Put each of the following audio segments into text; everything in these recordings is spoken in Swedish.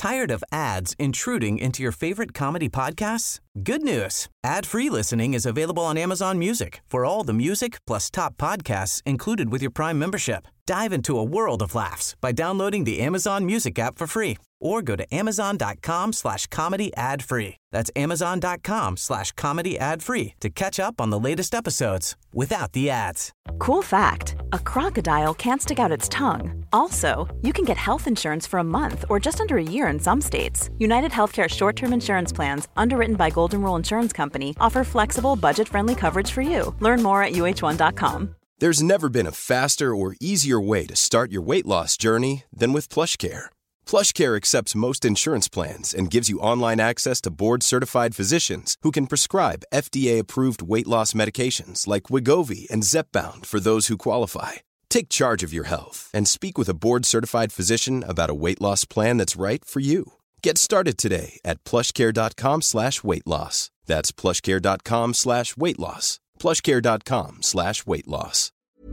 Tired of ads intruding into your favorite comedy podcasts? Good news. Ad-free listening is available on Amazon Music for all the music plus top podcasts included with your Prime membership. Dive into a world of laughs by downloading the Amazon Music app for free or go to amazon.com/comedy ad-free. That's amazon.com/comedy ad-free to catch up on the latest episodes without the ads. Cool fact, a crocodile can't stick out its tongue. Also, you can get health insurance for a month or just under a year in some states. United Healthcare short-term insurance plans, underwritten by Golden Rule Insurance Company, offer flexible, budget-friendly coverage for you. Learn more at uh1.com. There's never been a faster or easier way to start your weight loss journey than with PlushCare. PlushCare accepts most insurance plans and gives you online access to board-certified physicians who can prescribe FDA-approved weight loss medications like Wegovy and Zepbound for those who qualify. Take charge of your health and speak with a board-certified physician about a weight loss plan that's right for you. Get started today at plushcare.com/weightloss. That's plushcare.com/weightloss. plushcare.com/weightloss.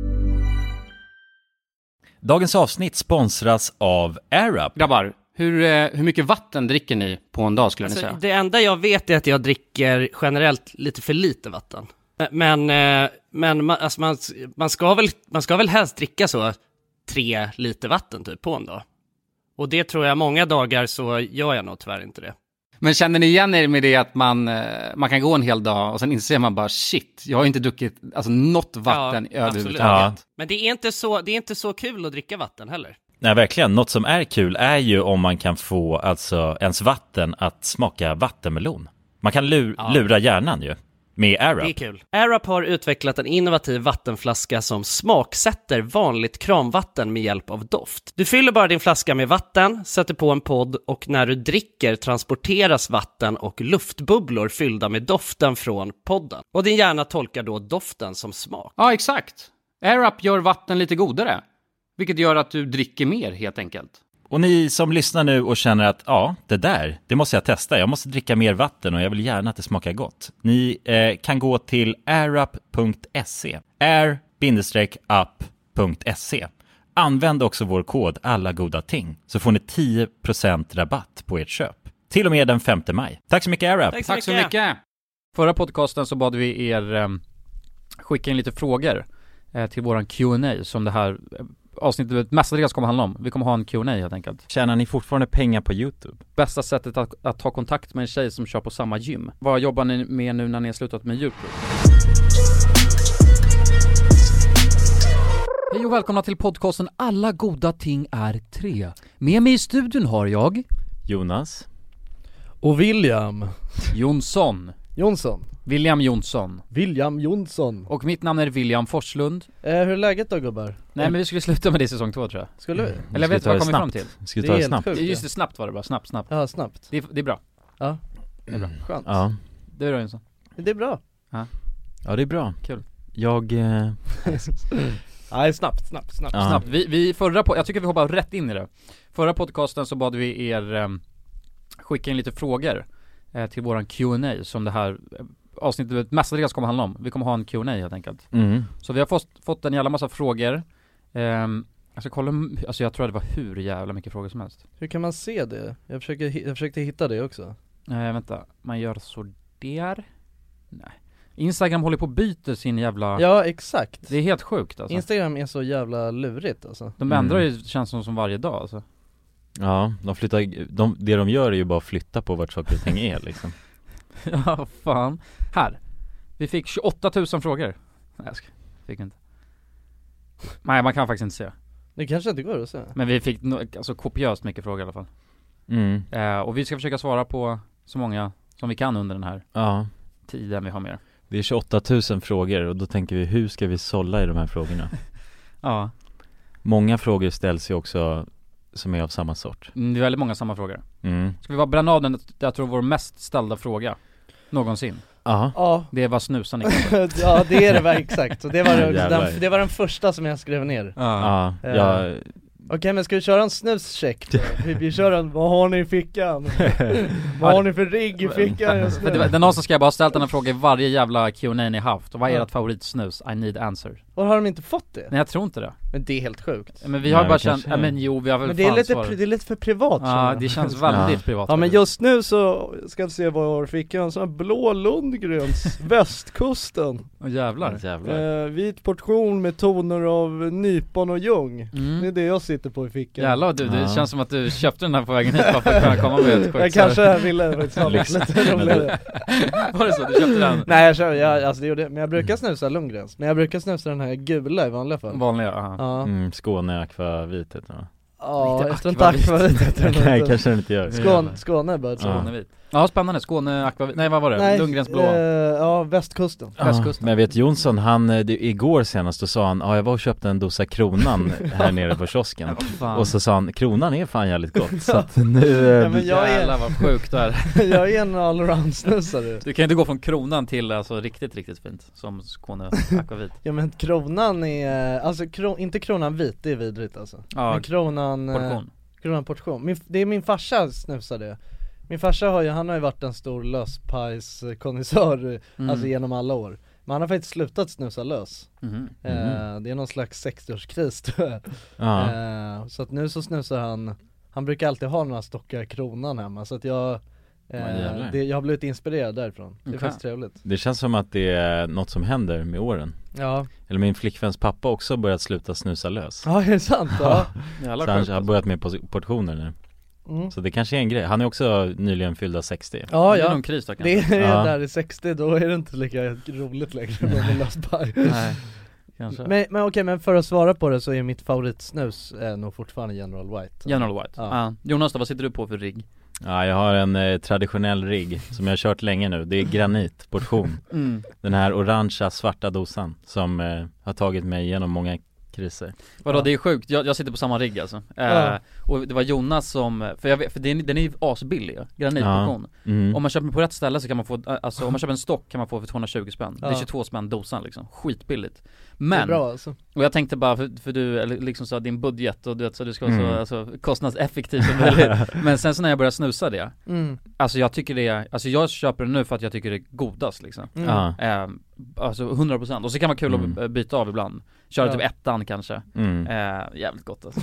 Dagens avsnitt sponsras av AirUp. Grabbar, hur mycket vatten dricker ni på en dag skulle ni säga? Det enda jag vet är att jag dricker generellt lite för lite vatten. Men man ska väl helst dricka så 3 liter vatten typ på en dag. Och det tror jag många dagar så gör jag nog tyvärr inte det. Men känner ni igen er med det att man kan gå en hel dag och sen inser man bara shit, jag har inte druckit alltså något vatten överhuvudtaget. Ja. Men det är inte så kul att dricka vatten heller. Nej, verkligen. Något som är kul är ju om man kan få alltså ens vatten att smaka vattenmelon. Man kan lura hjärnan ju med AirUp. Det är kul. AirUp har utvecklat en innovativ vattenflaska som smaksätter vanligt kranvatten med hjälp av doft. Du fyller bara din flaska med vatten, sätter på en podd och när du dricker transporteras vatten och luftbubblor fyllda med doften från podden. Och din hjärna tolkar då doften som smak. Ja, exakt. AirUp gör vatten lite godare, vilket gör att du dricker mer helt enkelt. Och ni som lyssnar nu och känner att det måste jag testa. Jag måste dricka mer vatten och jag vill gärna att det smakar gott. Ni kan gå till airup.se. air-up.se. Använd också vår kod alla goda ting så får ni 10% rabatt på ert köp. Till och med den 5 maj. Tack så mycket AirUp. Tack så mycket. Förra podcasten så bad vi er skicka in lite frågor till våran Q&A som det här avsnittet mestadels kommer handla om. Vi kommer ha en Q&A helt enkelt. Tjänar ni fortfarande pengar på YouTube? Bästa sättet att ta kontakt med en tjej som kör på samma gym. Vad jobbar ni med nu när ni har slutat med YouTube? Hej och välkomna till podcasten Alla goda ting är 3. Med mig i studion har jag Jonas och William Jonsson. William Jonsson. Och mitt namn är William Forslund. Hur är läget då, gubbar? Nej, men vi skulle sluta med det i säsong 2 tror jag. Skulle vi? Eller jag vet vad kommer fram till. Ska vi ta det snabbt? Sjukt, Just det, snabbt var det bara. Snabbt. Ja, snabbt. Det är bra. Ja. Det är bra. Skönt. Ja. Det är bra, Jonsson. Det är bra. Ja, det är bra. Kul. Nej, snabbt. Snabbt. Vi jag tycker vi hoppar rätt in i det. Förra podcasten så bad vi er skicka in lite frågor till våran Q&A som det här avsnittet mestadels kommer handla om. Vi kommer ha en Q&A helt enkelt. Så vi har fått en jävla massa frågor. Jag tror det var hur jävla mycket frågor som helst. Hur kan man se det? Jag försökte hitta det också. Vänta, man gör så där. Nej. Instagram håller på att byta sin jävla... Ja, exakt. Det är helt sjukt alltså. Instagram är så jävla lurigt alltså. De ändrar ju, känns som varje dag alltså. Ja, det de gör är ju bara att flytta på vart saker och ting är liksom. Ja, fan. Här. Vi fick 28 000 frågor. Nej, jag fick inte. Nej, man kan faktiskt inte se. Det kanske inte går att se. Men vi fick kopiöst mycket frågor i alla fall. Och vi ska försöka svara på så många som vi kan under den här tiden vi har med. Det är 28 000 frågor och då tänker vi, hur ska vi sålla i de här frågorna? Ja. Många frågor ställs ju också som är av samma sort. Det är väldigt många samma frågor. Ska vi bara bränna av den, jag tror vår mest ställda fråga någonsin. Ja. Det var snusan. Ja, det är det exakt. Så det var den första som jag skrev ner. Okej, men ska vi köra en snuscheck då? Vi kör en, vad har ni i fickan? Vad har ni för rigg i fickan just nu? Den någon som ska jag bara ställa den här frågan i varje jävla Q&A ni haft. Och vad är ert favoritsnus? I need answer. Och har de inte fått det? Nej, jag tror inte det. Men det är helt sjukt. Men vi har Nej, bara kanske- känt, men jo, vi har väl Men det är fan lite för privat. Ja, det känns väldigt privat. Ja, men just nu så ska vi se vad jag har i fickan. En sån här blå Lundgrens, västkusten. Åh, jävlar. Vit portion med toner av nypon och ljung. Mm. Det är det jag sitter på i fickan. Jävlar, det känns som att du köpte den här på vägen hit bara för att kunna komma med ett Jag kanske ville faktiskt ha lite roligare. Var det så? Du köpte den? Nej, alltså det gjorde det. Men jag brukar snusa Lundgrens. Men jag brukar snusa den här gula i vanliga fall. Vanliga, aha. Ja. Skåne akvavitet då. Ja, Inte jag tror inte akvavitet. Nej, kanske den inte gör. Skåne är bara så. Skånevit. Ja, spännande. Skåne akvavit. Nej, vad var det? Lundgrens blå. Ja, västkusten. Västkusten. Men jag vet Jonsson, igår senast då sa han, jag var och köpte en dosa Kronan här nere på kiosken. Och så sa han, Kronan är fan jävligt gott. Så att nu... men Jävlar vad sjukt där. Jag är en allround-snusare. Du kan inte gå från Kronan till alltså riktigt fint som Skåne akvavit. Ja, men Kronan är, alltså inte Kronan vit, det är vidrigt alltså. Ja, men Kronan portion. Det är min farsa snusade. Min farsa han har ju varit en stor löspajskonnissör alltså genom alla år. Men han har faktiskt slutat snusa lös. Det är någon slags 60-årskris tror jag. Så att nu så snusar han brukar alltid ha några stockar Kronan hemma. Så att jag har blivit inspirerad därifrån. Det är faktiskt trevligt. Det känns som att det är något som händer med åren. Ja. Eller min flickväns pappa också börjat sluta snusa lös. Ja, är det sant? Ja. Så han har börjat med portioner nu. Så det kanske är en grej. Han är också nyligen fyllda 60. Ja, det är någon kris då, det är där i 60, då är det inte lika roligt längre med löspaj. Nej, kanske. Men okej, men för att svara på det så är mitt favoritsnus nog fortfarande General White. General White. Ja. Jonas då, vad sitter du på för rigg? Ja, jag har en traditionell rigg som jag har kört länge nu. Det är granitportion. Den här orangea svarta dosan som har tagit mig igenom många kriser. Vadå, det är sjukt. Jag sitter på samma rigg alltså. Och det var Jonas som, för den är ju asbillig, granitportion. Om man köper på rätt ställe så kan man få, alltså om man köper en stock kan man få för 220 spänn. Det är 22 spänn dosan liksom, skitbilligt. Men, det är bra alltså. Och jag tänkte bara, för du liksom sa din budget och du vet så du ska vara så alltså, kostnadseffektiv som möjligt. Men sen så när jag började snusa det, alltså jag tycker det är, alltså jag köper det nu för att jag tycker det är godast liksom. Alltså 100%. Och så kan det vara kul att byta av ibland. Köra typ ettan kanske. Jävligt gott alltså.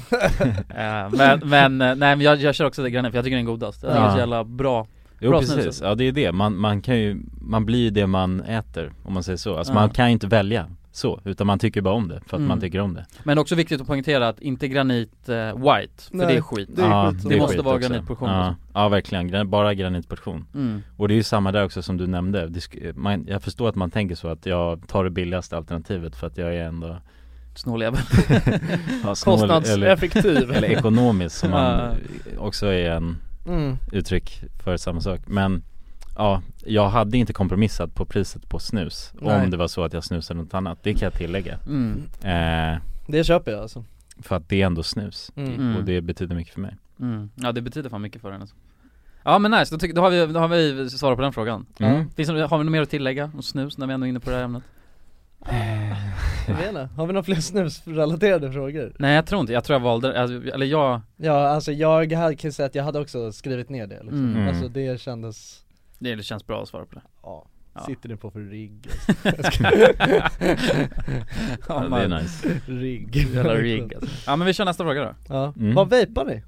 Men jag kör också det granit för jag tycker det är godast. Jag tycker det är så jävla bra. Jo, bra precis. snus. Ja, det är det. Man blir det man äter, om man säger så. Alltså man kan ju inte välja så, utan man tycker bara om det för att man tycker om det. Men också viktigt att poängtera att inte granit white, för det är skit. Det måste vara granitportion. Ja, verkligen. Bara granitportion. Och det är ju samma där också som du nämnde. Jag förstår att man tänker så att jag tar det billigaste alternativet för att jag är ändå snåljävel. Kostnadseffektiv. Eller ekonomisk som man också är en uttryck för samma sak. Men ja, jag hade inte kompromissat på priset på snus. Nej. Om det var så att jag snusade något annat. Det kan jag tillägga. Det köper jag alltså. För att det är ändå snus. Och det betyder mycket för mig. Ja, det betyder fan mycket för den alltså. Ja, men nice, då har vi svarat på den frågan. Har vi något mer att tillägga om snus när vi ändå är inne på det här ämnet? Jag vet inte. Har vi några fler snusrelaterade frågor? Nej, jag tror inte. Jag tror jag valde, eller jag... Ja, alltså jag kan säga att jag hade också skrivit ner det liksom. Alltså det kändes... Det känns bra att svara på det. Ja. Sitter ni på för rigg? Ja, det är nice. Rigg. Jävla rigg alltså. Ja, men vi kör nästa fråga då. Ja. Vad vejpar ni?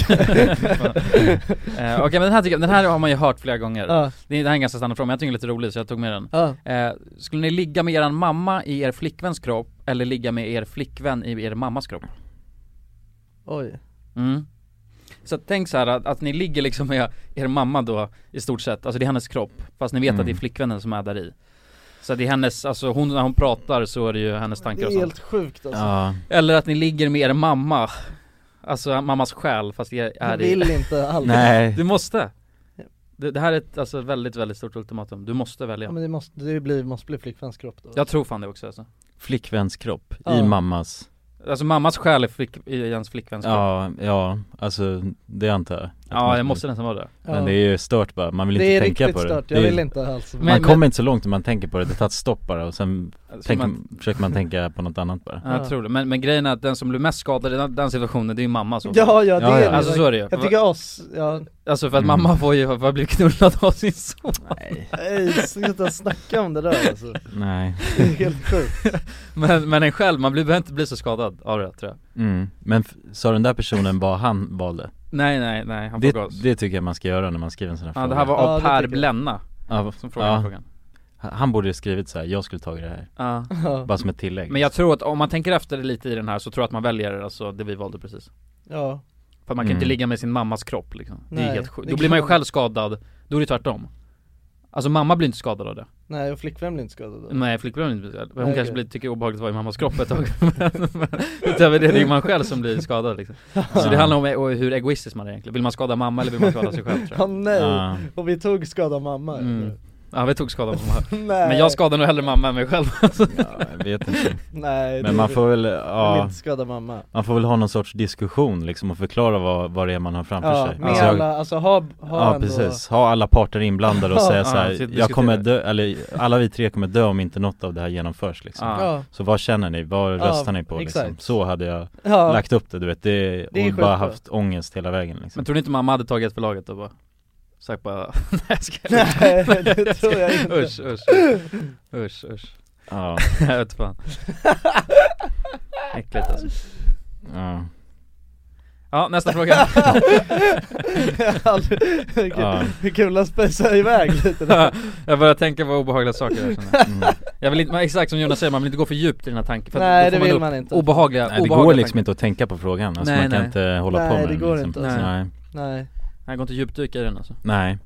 Okej, men den här har man ju hört flera gånger. Det här är en ganska standard fråga, men jag tycker det är lite roligt så jag tog med den. Skulle ni ligga med eran mamma i er flickväns kropp eller ligga med er flickvän i er mammas kropp? Oj. Så tänk så här att ni ligger liksom med er mamma då i stort sett, alltså det är hennes kropp, fast ni vet att det är flickvännen som är där i. Så det är hennes, alltså när hon pratar så är det ju hennes tankar och sånt. Det är helt sjukt alltså. Eller att ni ligger med er mamma, alltså mammas själ, fast det är du vill inte alls. Nej. Du måste. Det här är ett alltså, väldigt, väldigt stort ultimatum. Du måste välja. Ja, men det måste bli flickväns kropp då. Jag tror fan det också alltså. Flickväns kropp i mammas. Alltså mammas själ är i ens flickväns kropp. Ja, alltså det antar jag. Ja, det måste nästan vara det. Men det är ju stört bara, man vill inte tänka på det. Stört. Jag vill inte alls. Man kommer inte så långt när man tänker på det, det tar ett stopp bara och sen försöker man tänka på något annat bara. Ja, jag tror det, men grejen är att den som blir mest skadad i den situationen, det är ju mamma så. Ja, det är alltså så är det ju. Jag tycker alltså för att mamma får ju bli knullad av sin son. Nej, sluta snacka om det där alltså. Nej. Det är helt sjukt. men en själv, man behöver inte bli så skadad av det, tror jag. Men sa den där personen vad han valde? Nej, han får gas. Det tycker jag man ska göra när man skriver en sån här fråga. Det här var av Per Blenna som frågade frågan. Han borde skrivit så här: jag skulle tagit det här. Bara som ett tillägg. Men jag tror att om man tänker efter lite i den här, så tror jag att man väljer alltså det vi valde precis. Ja. För man kan inte ligga med sin mammas kropp liksom. Det är helt sjukt. Då det blir man ju själv skadad. Då är det tvärtom. Alltså mamma blir inte skadad av det. Nej, och flickvän blir inte skadad av det. Nej, flickvän blir inte skadad. Hon kanske tycker det är obehagligt att vara i mammas kropp ett tag. Men utöver det är man själv som blir skadad liksom. Så det handlar om hur egoistisk man är egentligen. Vill man skada mamma eller vill man skada sig själv, tror jag. Nej, och vi tog skada mamma. Ja, vi tog skada på mamma. Men jag skadar nog hellre mamma än mig själv. Jag vet inte. Nej, men man får väl inte skada mamma. Man får väl ha någon sorts diskussion liksom, och förklara vad det är man har framför sig. Med alla, alltså ha ändå... precis. Ha alla parter inblandade och säga så här: jag kommer dö, eller alla vi tre kommer dö om inte något av det här genomförs liksom. Så vad känner ni? Vad röstar ni på liksom? Så hade jag lagt upp det, du vet. Det och bara haft ångest hela vägen liksom. Men tror ni inte mamma hade tagit förlaget då bara? Sagt bara, nej, det tror jag inte. Usch. Ja. Jag vet fan. Äckligt alltså. Ja, nästa fråga. Hur kul att spesa iväg lite där. Jag börjar tänka på obehagliga saker där, jag vill inte, exakt som Jonas säger, man vill inte gå för djupt i den här tanken, för nej, det vill man inte. Obehagliga, det går liksom inte att tänka på frågan. Alltså man kan inte hålla på med det går liksom. inte alltså. Nej. Jag går inte djupdyka i den alltså. Nej.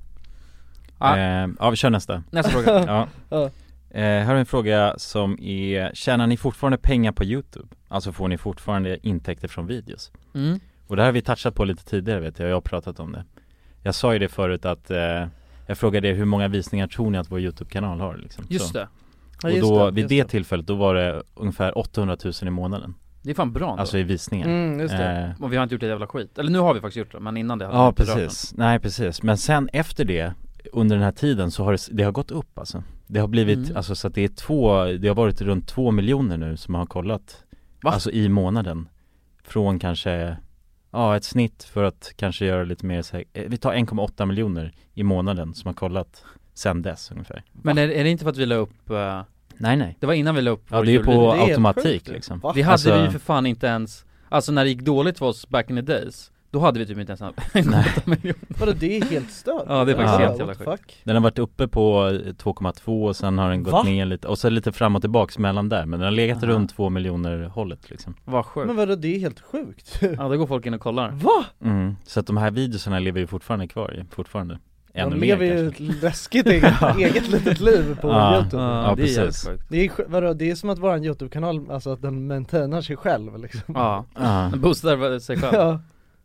Vi kör nästa. Nästa fråga. Här har vi en fråga som är: tjänar ni fortfarande pengar på YouTube? Alltså får ni fortfarande intäkter från videos? Och det här har vi touchat på lite tidigare, vet jag har pratat om det. Jag sa ju det förut att jag frågade hur många visningar tror ni att vår YouTube-kanal har liksom. Just det. Och då, vid det tillfället, då var det ungefär 800 000 i månaden. Det är fan bra ändå. Alltså i visningar. Just det. Och vi har inte gjort det jävla skit. Eller nu har vi faktiskt gjort det, men innan det hade vi inte precis. Nej, precis. Men sen efter det, under den här tiden, så har det har gått upp alltså. Det har blivit, alltså så att det har varit runt 2 miljoner nu som har kollat. Va? Alltså i månaden. Från kanske, ett snitt för att kanske göra lite mer så här, vi tar 1,8 miljoner i månaden som har kollat sen dess ungefär. Men är det inte för att vi la upp... Nej. Det var innan vi la upp. Ja, det är på automatik liksom. Det hade vi ju för fan inte ens. Alltså när det gick dåligt för oss back in the days, då hade vi typ inte ens 1,8 miljoner. Vadå, det är helt stört. Ja, det är faktiskt helt jävla sjukt. Den har varit uppe på 2,2 och sen har den gått ner lite. Och så lite fram och tillbaks mellan där. Men den har legat runt 2 miljoner hållet liksom. Vad sjukt. Men vadå, det är helt sjukt. Ja, då går folk in och kollar. Va? Så att de här videorna lever ju fortfarande kvar. Fortfarande. De lever ju ett läskigt eget litet liv på YouTube. Ja, det precis. Det är som att våran YouTube-kanal, alltså att den maintainar sig själv liksom. Ja, den boostar sig själv.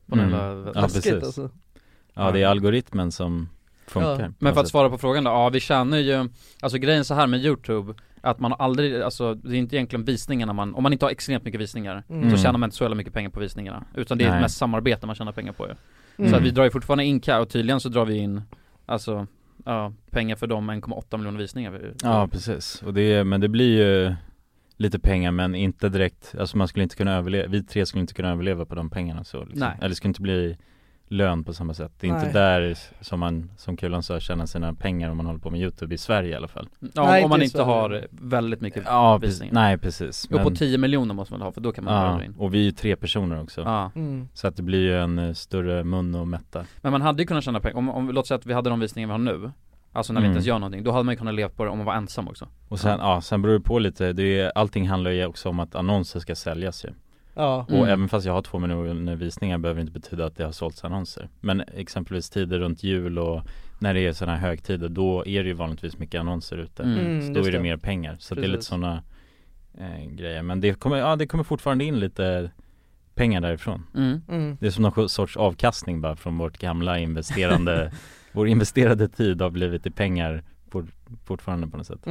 Precis. Alltså. Ja, det är algoritmen som funkar. Men för att svara på frågan då, vi tjänar ju, alltså grejen så här med YouTube, att man aldrig, alltså det är inte egentligen visningarna om man inte har extremt mycket visningar, så tjänar man inte så jävla mycket pengar på visningarna, utan det är mest samarbete man tjänar pengar på. Så att vi drar ju fortfarande in och tydligen så drar vi in, alltså pengar för de 1,8 miljoner visningar. Ja, precis. Och men det blir ju lite pengar, men inte direkt, alltså man skulle inte kunna överleva, vi tre skulle inte kunna överleva på de pengarna så liksom. Nej. Eller det skulle inte bli lön på samma sätt. Det är inte där som man, som Kulan sa, tjänar sina pengar om man håller på med YouTube i Sverige i alla fall. Ja, om man inte har väldigt mycket visningar. Nej, precis. Men på 10 miljoner måste man ha, för då kan man dra in. Och vi är ju 3 personer också. Så att det blir ju en större mun och mätta. Men man hade ju kunnat tjäna pengar, om låt säga att vi hade de visningar vi har nu, alltså när vi inte ens gör någonting, då hade man ju kunnat leva på det om man var ensam också. Och sen beror det på lite, allting handlar ju också om att annonser ska säljas ju. Och även fast jag har 2 miljoner visningar behöver inte betyda att det har sålts annonser. Men exempelvis tider runt jul och när det är sådana här högtider, då är det ju vanligtvis mycket annonser ute. Så då är det mer pengar. Så det är lite sådana grejer. Men det kommer fortfarande in lite pengar därifrån. Det är som någon sorts avkastning bara från vårt gamla investerande. Vår investerade tid har blivit i pengar fortfarande på något sätt.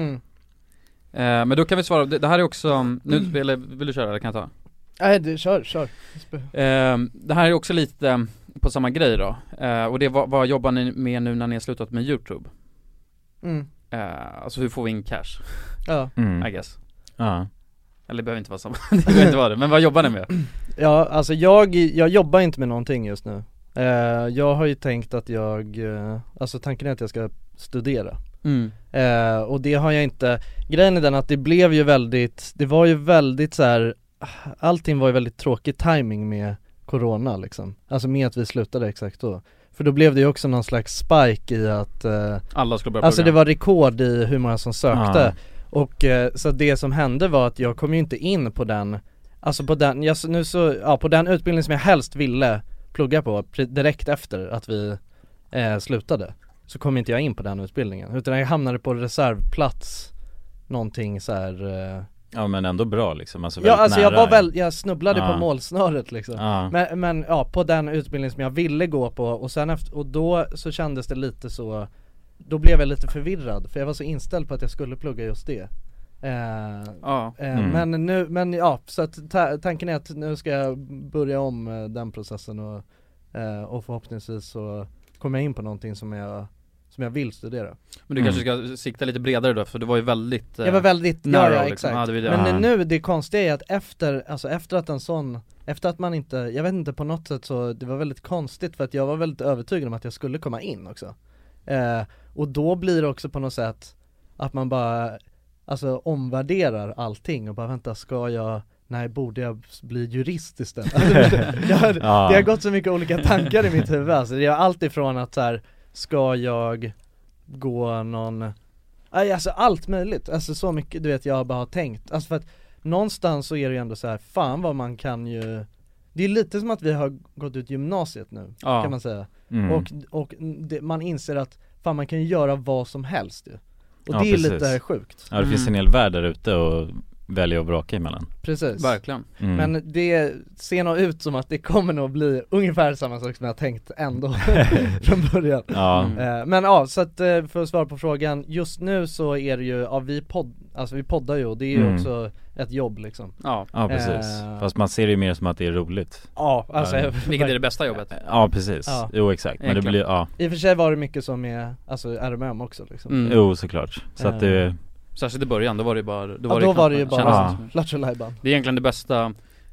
Men då kan vi svara, det här är också nu, eller vill du köra eller kan jag ta? Nej, kör. Det här är också lite på samma grej då. Och det vad jobbar ni med nu när ni har slutat med YouTube? Alltså hur får vi in cash? Ja. I guess. Ja. Eller det behöver inte vara samma. Det behöver inte vara det. Men vad jobbar ni med? Ja, alltså jag jobbar inte med någonting just nu. Jag har ju tänkt att alltså tanken är att jag ska studera. Och det har jag inte. Grejen är den att det var ju väldigt så här, allting var ju väldigt tråkig timing med corona liksom. Alltså med att vi slutade exakt då. För då blev det ju också någon slags spike i att alla skulle börja alltså program. det var rekord i hur många som sökte. Och så det som hände var att jag kom ju inte in på den. Alltså på den, på den utbildning som jag helst ville plugga på direkt efter att vi slutade. Så kom inte jag in på den utbildningen. Utan jag hamnade på reservplats. Någonting så här. Ja men ändå bra liksom, alltså ja alltså nära. jag snubblade på målsnöret liksom. Men på den utbildning som jag ville gå på. Och sen och då så kändes det lite så. Då blev jag lite förvirrad. För jag var så inställd på att jag skulle plugga just det. Men så att tanken är att nu ska jag börja om den processen. Och förhoppningsvis så kommer jag in på någonting som jag vill studera. Men du kanske ska sikta lite bredare då, för du var ju väldigt jag var väldigt nära, ja, liksom. Exakt. Men nu det konstiga är att efter att man inte, jag vet inte, på något sätt så det var väldigt konstigt, för att jag var väldigt övertygad om att jag skulle komma in också. Och då blir det också på något sätt att man bara alltså omvärderar allting och bara vänta, borde jag bli jurist istället? Det har gått så mycket olika tankar i mitt huvud. Alltså det är allt ifrån att så här, ska jag gå någon, alltså allt möjligt. Alltså så mycket, du vet, jag bara har tänkt. Alltså för att någonstans så är det ju ändå så här, fan vad man kan ju. Det är lite som att vi har gått ut gymnasiet nu, kan man säga. Och man inser att fan, man kan ju göra vad som helst ju. Och det är lite sjukt. Ja, det finns en hel värld där ute och välja och vraka emellan. Precis. Verkligen. Men det ser nog ut som att det kommer nog bli ungefär samma sak som jag tänkt ändå från början. Men så att för att svara på frågan, just nu så är det ju, vi poddar ju, och det är ju också ett jobb liksom. Ja precis. Fast man ser det ju mer som att det är roligt. Ja, alltså vilket är det bästa jobbet? Ja, precis. Ja. Jo, exakt. Men det blir, i och för sig var det mycket som är, alltså RMM också liksom. Jo, såklart. Så att det särskilt i början, då var det bara Lattjo Lajban. Det är egentligen det bästa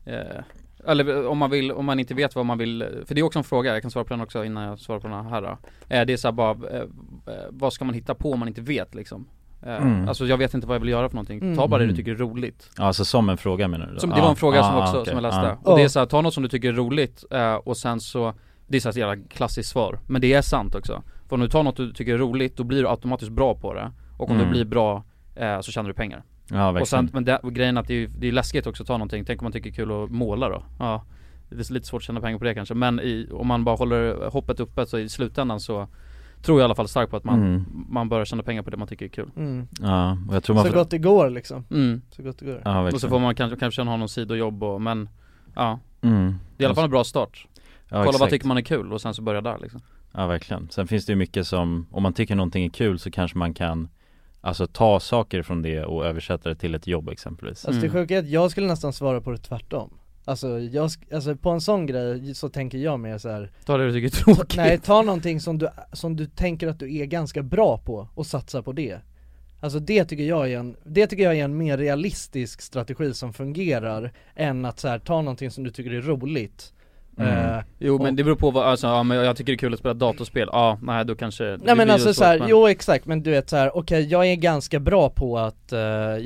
eller om man inte vet vad man vill, för det är också en fråga, jag kan svara på den också innan jag svarar på den här då. Det är så här bara, vad ska man hitta på om man inte vet liksom? Alltså jag vet inte vad jag vill göra för någonting. Ta bara det du tycker är roligt. Alltså som en fråga menar du då? Det var en fråga som också som jag läste. Och det är så här, ta något som du tycker är roligt och sen så, det är så här ett jävla klassiskt svar, men det är sant också. För om du tar något du tycker är roligt, då blir du automatiskt bra på det. Och om du blir bra så tjänar du pengar. Ja, och sen, men grejen att det är läskigt också att ta någonting. Tänk om man tycker det är kul att måla då. Ja, det är lite svårt att tjäna pengar på det kanske. Men om man bara håller hoppet uppe, så i slutändan så tror jag i alla fall starkt på att man börjar tjäna pengar på det man tycker är kul. Ja, och jag tror man så gott det går liksom. Så gott det går. Ja, och så får man kanske ha någon sidojobb men det är i alla fall en bra start. Kolla vad tycker man är kul och sen så börja där liksom. Ja, verkligen. Sen finns det ju mycket som, om man tycker någonting är kul så kanske man kan alltså ta saker från det och översätta det till ett jobb exempelvis. Alltså det sjuka är att jag skulle nästan svara på det tvärtom. Alltså på en sån grej så tänker jag mer så här. Ta det du tycker är tråkigt. Nej, ta någonting som du tänker att du är ganska bra på och satsa på det. Alltså det tycker jag är en mer realistisk strategi som fungerar än att så här, ta någonting som du tycker är roligt. Men det beror på vad, alltså, men jag tycker det är kul att spela datorspel. Nej, då kanske. Nej, men alltså så här, jo exakt, men du vet så här, okej, jag är ganska bra på att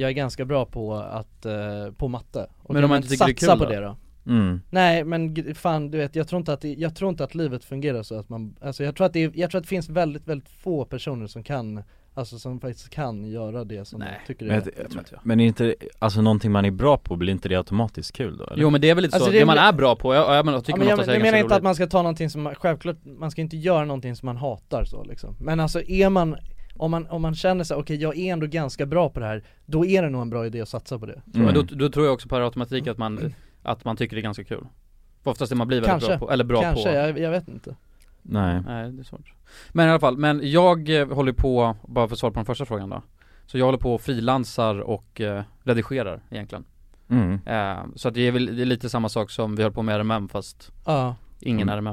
på matte. Och men om man inte tycker det är kul på det då? Nej, men fan, du vet, jag tror inte att livet fungerar så att man, alltså jag tror att det finns väldigt, väldigt få personer som kan, alltså som faktiskt kan göra det som de tycker det är. Men är inte, alltså någonting man är bra på, blir inte det automatiskt kul då? Eller? Jo, men det är väl lite alltså så, det man är bra på, jag menar inte att man ska ta någonting som, självklart, man ska inte göra någonting som man hatar så liksom. Men alltså om man känner sig, okej, jag är ändå ganska bra på det här, då är det nog en bra idé att satsa på det. Men då tror jag också på automatik att man tycker det är ganska kul. För oftast är man blir väldigt bra på, eller bra kanske, på. jag vet inte. Nej, det är svårt. Men i alla fall, jag håller på, bara för att svara på den första frågan då. Så jag håller på och frilansar och redigerar egentligen. Så att det är lite samma sak som vi höll på med RMM, fast ingen RMM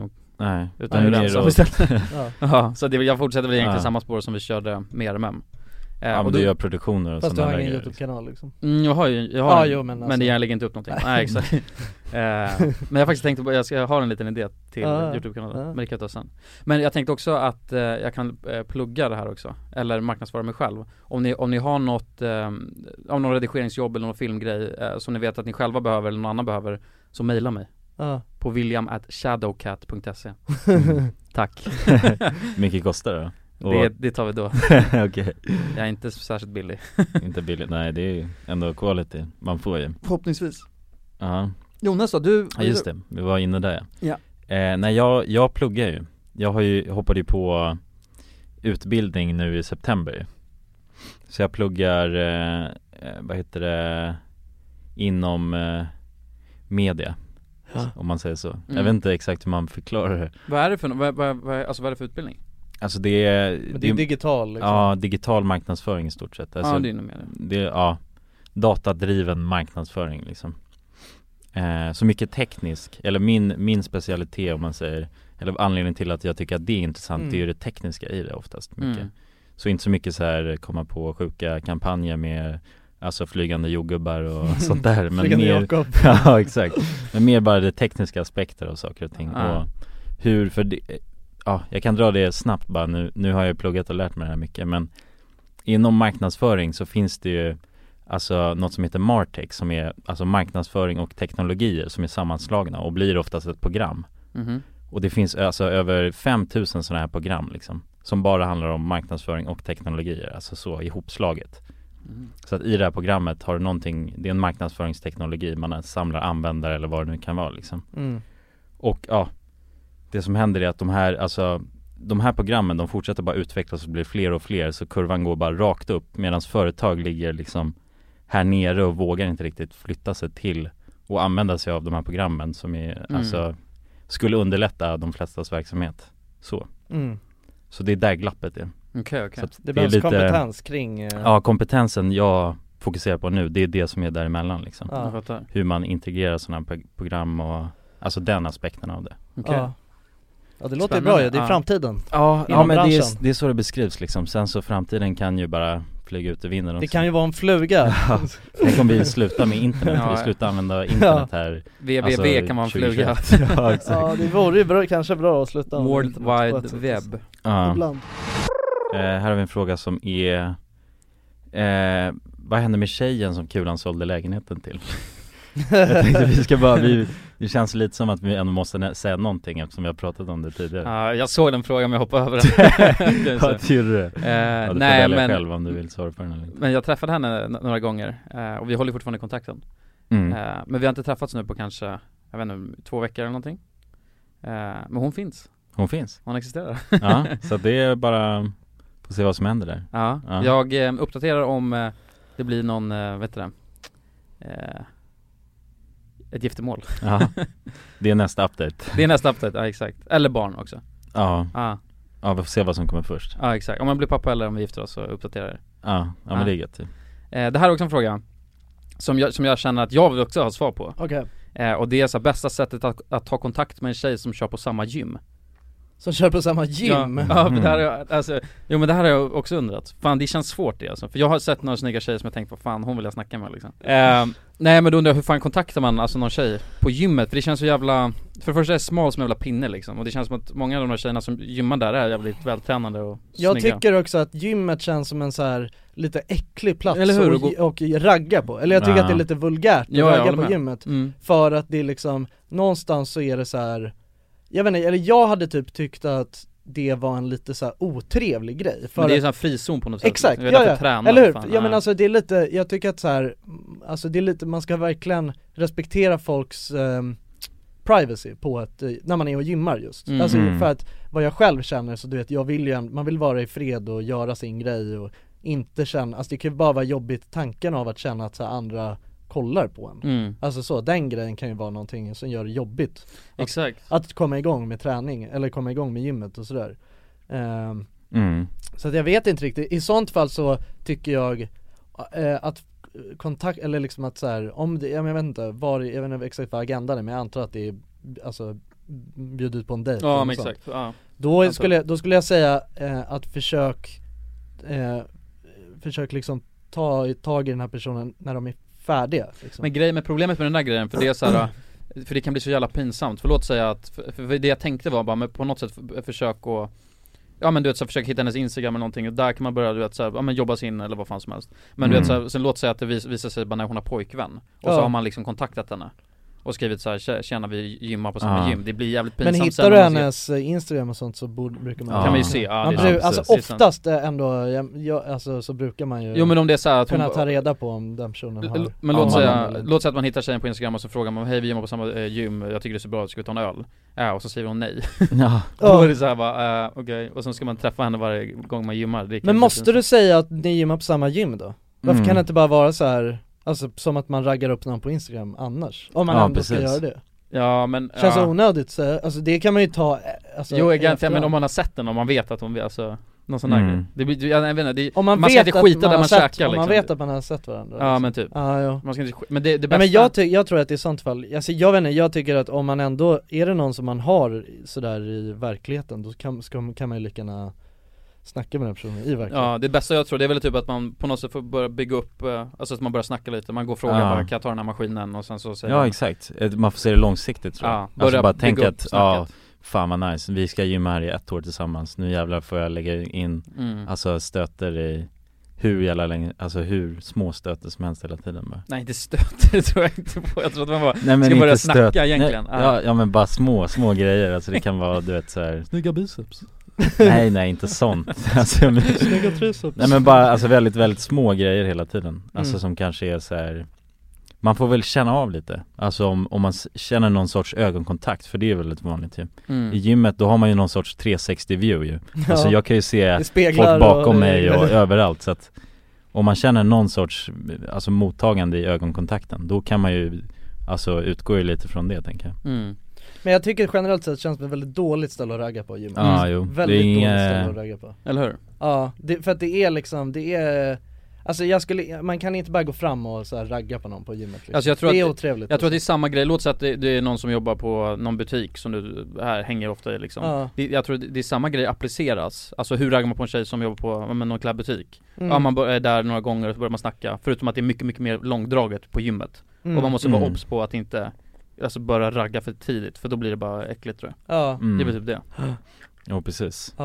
Nej. Utan Nej, rensa då- istället. Ja. Ja, så jag fortsätter väl egentligen Ja. samma spår som vi körde med RMM. Ja, men och du då, gör produktioner och Fast du sådana har ingen grejer. YouTube-kanal liksom. jag har Ja, en, jo, men men alltså- jag lägger inte upp någonting. Nej, exakt. Men jag har faktiskt tänkt att jag ska ha en liten idé till YouTube-kanalen, men det kan jag ta sen. Men jag tänkte också att jag kan plugga det här också, eller marknadsföra mig själv. Om ni har något, om någon redigeringsjobb eller någon filmgrej som ni vet att ni själva behöver eller någon annan behöver, så mejla mig på william@shadowcat.se. Tack. Mycket kostar det? Det tar vi då. Okej. Jag är inte särskilt billig. Inte billigt, nej det är ju ändå quality man får ju. Förhoppningsvis. Ja. Jonas då, du... Ja just det, vi var inne där Ja. Nej jag pluggar ju. Hoppade ju på utbildning nu i september ju. Så jag pluggar vad heter det, inom media, om man säger så. Jag vet inte exakt hur man förklarar det. Vad är det för vad är det för utbildning? Alltså det är digital liksom. Ja, digital marknadsföring i stort sett. Alltså, det är nog mer det. Ja, datadriven marknadsföring liksom. Så mycket teknisk, eller min specialitet om man säger, eller anledningen till att jag tycker att det är intressant, det är ju det tekniska i det oftast mycket. Så inte så mycket så här komma på sjuka kampanjer med alltså flygande jordgubbar och sånt där, men mer ja exakt. Men mer bara det tekniska aspekter av saker och ting och hur, för det, ja, jag kan dra det snabbt bara nu har jag pluggat och lärt mig det här mycket, men inom marknadsföring så finns det ju alltså något som heter Martech, som är alltså marknadsföring och teknologier som är sammanslagna och blir oftast ett program. Och det finns alltså över 5000 sådana här program liksom, som bara handlar om marknadsföring och teknologier, alltså så ihopslaget. Så att i det här programmet har du någonting, det är en marknadsföringsteknologi, man samlar användare eller vad det nu kan vara liksom. Och ja, det som händer är att de här programmen, de fortsätter bara utvecklas och blir fler och fler, så kurvan går bara rakt upp, medan företag ligger liksom här nere och vågar inte riktigt flytta sig till och använda sig av de här programmen som är, alltså skulle underlätta de flestas verksamhet. Så det är där glappet är. Okej. Så det behövs lite kompetens kring Ja, kompetensen jag fokuserar på nu, det är det som är däremellan liksom. Hur man integrerar sådana här program och alltså den aspekten av det. Ja, det låter bra ju, det är framtiden. Ja men det är så det beskrivs liksom. Sen så framtiden kan ju bara flyga ut i vinden. Det kan ju vara en fluga. Tänk om vi slutar med internet, vi slutar använda internet här. www kan man fluga. Ja, det vore ju bra, kanske bra att sluta. World Wide Web. Ibland. Här har vi en fråga som är vad hände med tjejen som Kulan sålde lägenheten till? Jag tänkte vi ska bara, det känns lite som att vi ändå måste säga någonting eftersom vi har pratat om det tidigare. Ja, jag såg den frågan men jag hoppade över den. Vad tycker du? Du nej, men själv om du vill svara på den eller inte. Men jag träffade henne några gånger och vi håller fortfarande kontakten. Men vi har inte träffats nu på kanske, jag vet inte, 2 veckor eller någonting. Men hon finns. Hon existerar. Ja, så det är bara få se vad som händer där. Ja. Jag uppdaterar om det blir någon, vet du det, ett giftermål. Ja, det är nästa update. Ja exakt. Eller barn också. Ja, vi får se vad som kommer först. Ja exakt, om man blir pappa eller om vi gifter oss så uppdaterar det. Ja men det är gött. Det här är också en fråga som jag känner att jag vill också ha svar på. Okej. Och det är så bästa sättet att ta kontakt med en tjej som kör på samma gym. Som kör på samma gym? Ja, det här, alltså, men det här har jag också undrat. Fan, det känns svårt det alltså. För jag har sett några snygga tjejer som jag tänkt på, fan hon vill jag snacka med liksom. Nej men då undrar jag, hur fan kontaktar man alltså någon tjej på gymmet? För det känns så jävla, för det första är det smal som en jävla pinne liksom. Och det känns som att många av de här tjejerna som gymmar där är jävligt vältränade och snygga. Jag tycker också att gymmet känns som en så här lite äcklig plats och ragga på. Eller jag tycker att det är lite vulgärt att ragga på gymmet. För att det är liksom, någonstans så är det så här, jag vet inte, eller jag hade typ tyckt att det var en lite så här otrevlig grej. För men det är en sån här frizon på något sätt. Exakt, eller hur? Fan, ja men alltså det är lite, jag tycker att så här, alltså det är lite, man ska verkligen respektera folks privacy på ett, när man är och gymmar just. Alltså för att vad jag själv känner, så du vet, jag vill ju, man vill vara i fred och göra sin grej och inte känna, alltså det kan ju bara vara jobbigt tanken av att känna att så här, andra kollar på en. Alltså så, den grejen kan ju vara någonting som gör det jobbigt. Exakt. Att komma igång med träning eller komma igång med gymmet och sådär. Så att jag vet inte riktigt. I sånt fall så tycker jag att kontakt, eller liksom att så här, om det, jag vet inte jag vet inte exakt vad agendan är, men jag antar att det är alltså bjuda ut på en dejt. Ja men exakt, ja. Då skulle jag säga att försök liksom ta tag i den här personen när de är färdiga liksom. Men grejen med problemet med den där grejen, för det är så här, för det kan bli så jävla pinsamt. För låt säga att, för det jag tänkte var bara, men på något sätt försök att, ja men du vet så försök hitta hennes Instagram eller någonting, och där kan man börja, du vet så här, ja men jobba sig in eller vad fan som helst. Men du vet så här, sen låt säga att det visar sig bara när hon har pojkvän, och så har man liksom kontaktat henne och skrivit så här, tjena vi gymmar på samma gym. Det blir jävligt pinsamt. Men hittar du hennes Instagram och sånt så brukar man kan man ju se. Alltså oftast ändå alltså så brukar man ju. Jo men om det är så här att kunna ta reda på om den personen har. Men låt säga att man hittar tjejen på Instagram och så frågar man, hej vi gymmar på samma gym, jag tycker det är så bra, ska vi ta en öl? Ja, och så säger hon nej. Ja. Då är det så här bara, okej. Och sen ska man träffa henne varje gång man gymmar. Men måste du säga att ni gymmar på samma gym då? Varför kan det inte bara vara så här, alltså som att man raggar upp någon på Instagram annars? Om man ändå ska göra det. Ja men känns onödigt så, alltså det kan man ju ta alltså, jo egentligen, men om man har sett den, om man vet att hon alltså någon sån där grej. Det blir, jag vet inte, om man vet ska inte skita där man käkar liksom. Om man vet att man har sett varandra. Ja liksom. Men typ. Ja. Man ska inte men det bästa. Men jag tror att i sånt fall, alltså jag vet inte, jag tycker att om man ändå är det någon som man har sådär i verkligheten, då kan man ju lika gärna snacka med den personen i verkligheten. Ja, det bästa jag tror, det är väl typ att man på något sätt får börja bygga upp, alltså att man börjar snacka lite. Man går och frågar bara, kan jag ta den här maskinen? Och sen så säger man, exakt, man får se det långsiktigt tror jag. Alltså bara tänka att, fan vad nice, vi ska gymma här i 1 år tillsammans. Nu jävlar får jag lägga in alltså stöter i hur jävla länge, alltså hur små stöter som helst hela tiden bara. Nej, inte stöter, det tror jag inte på. Jag tror att man bara ska börja snacka egentligen. Ja men bara små grejer, alltså det kan vara, du vet så här. Snygga biceps. Nej, inte sånt. Alltså, nej men bara alltså väldigt, väldigt små grejer hela tiden. Alltså som kanske är så här. Man får väl känna av lite. Alltså om man känner någon sorts ögonkontakt, för det är väldigt vanligt ju. I gymmet då har man ju någon sorts 360 view ju. Alltså jag kan ju se folk bakom mig och överallt, så att om man känner någon sorts alltså mottagande i ögonkontakten, då kan man ju alltså utgå ju lite från det, tänker jag. Men jag tycker generellt sett känns det väldigt dåligt ställe att ragga på gymmet. Väldigt dåligt ställe att ragga på. Eller hur? Ja, för att det är liksom, det är, alltså man kan inte bara gå fram och så här ragga på någon på gymmet liksom. Alltså jag tror det är att, otrevligt. Jag tror att det är samma grej. Låt säga att det är någon som jobbar på någon butik som du här hänger ofta i liksom. Jag tror att det är samma grej appliceras. Alltså hur raggar man på en tjej som jobbar på någon klädbutik? Ja, man är där några gånger och så börjar man snacka. Förutom att det är mycket, mycket mer långdraget på gymmet. Och man måste vara obs på att inte alltså börja ragga för tidigt, för då blir det bara äckligt, tror jag. Ja. Det är väl typ det. Ja, precis.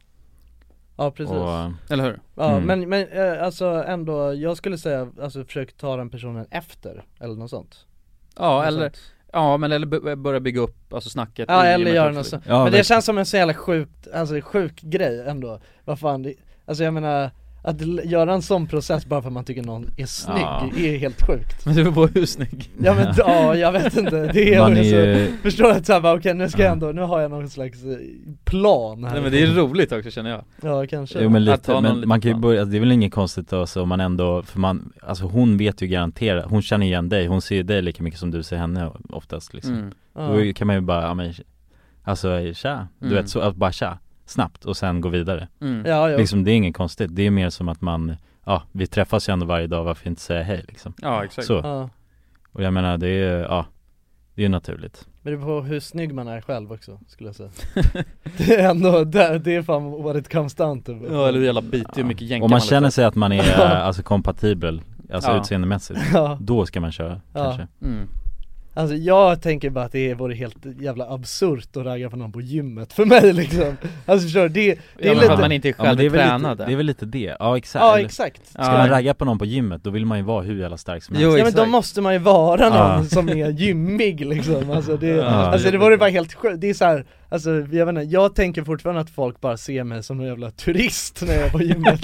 Ja, precis. Eller hur? Ja, men alltså ändå, jag skulle säga, alltså försök ta den personen efter, eller något sånt. Ja, något eller sånt. Ja, men eller börja bygga upp alltså snacket. Ja, eller göra något sånt. Men det känns som en så jävla sjuk grej ändå. Vad fan, alltså jag menar, att göra en sån process bara för att man tycker någon är snygg är helt sjukt. Men du var hur snygg? Ja men jag vet inte. Det är så, förstår att såhär, okej, nu ska jag ändå, nu har jag någon slags plan här. Nej men det är roligt också, känner jag. Ja, kanske. Jo men lite, men man kan ju börja, alltså, det är väl inget konstigt alltså, om man ändå, för man, alltså hon vet ju garanterat, hon känner igen dig, hon ser dig lika mycket som du ser henne oftast liksom. Då kan man ju bara, ja men alltså tja, du vet, så att bara tja snabbt och sen gå vidare. Ja. Liksom det är inget konstigt. Det är mer som att man, vi träffas ju ändå varje dag, varför inte säga hej liksom. Ja, exakt. Så. Och jag menar, det är det är naturligt. Men det är på hur snygg man är själv också, skulle jag säga. Det är ändå, det är fan what it comes down to. Ja, eller jävla bit, det är mycket jänkar. Om man känner sig att man är alltså kompatibel, alltså utseendemässigt, då ska man köra kanske. Alltså jag tänker bara att det vore helt jävla absurt att ragga på någon på gymmet för mig liksom. Alltså förstår det är lite, att man inte är själv tränad. Det är väl lite det. Ja, exakt. Ja, exakt. Ska man ragga på någon på gymmet, då vill man ju vara hur jävla stark som helst. Ja, men då måste man ju vara någon som är gymmig liksom. Alltså det vore bara helt sjukt. Det är så här, alltså jag vet inte, jag tänker fortfarande att folk bara ser mig som en jävla turist när jag är på gymmet.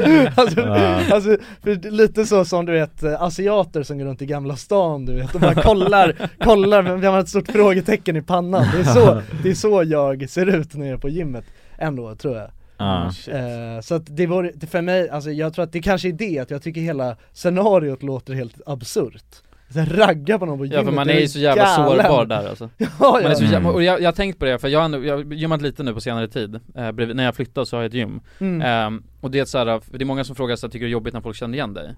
alltså för lite så som du vet asiater som går runt i Gamla stan, du vet, och bara kollar men vi har ett stort frågetecken i pannan. Det är så jag ser ut när jag är på gymmet ändå, tror jag. Så att det var för mig, alltså jag tror att det kanske är det att jag tycker hela scenariot låter helt absurt. Så ragga på någon på gymmet. Ja, för man är ju så jävla sårbar där alltså. Man är så jävla, och jag har tänkt på det, för jag gymmat lite nu på senare tid. När jag flyttade så har jag ett gym. Och det är så här, det är många som frågar så här, tycker det är jobbigt när folk känner igen dig.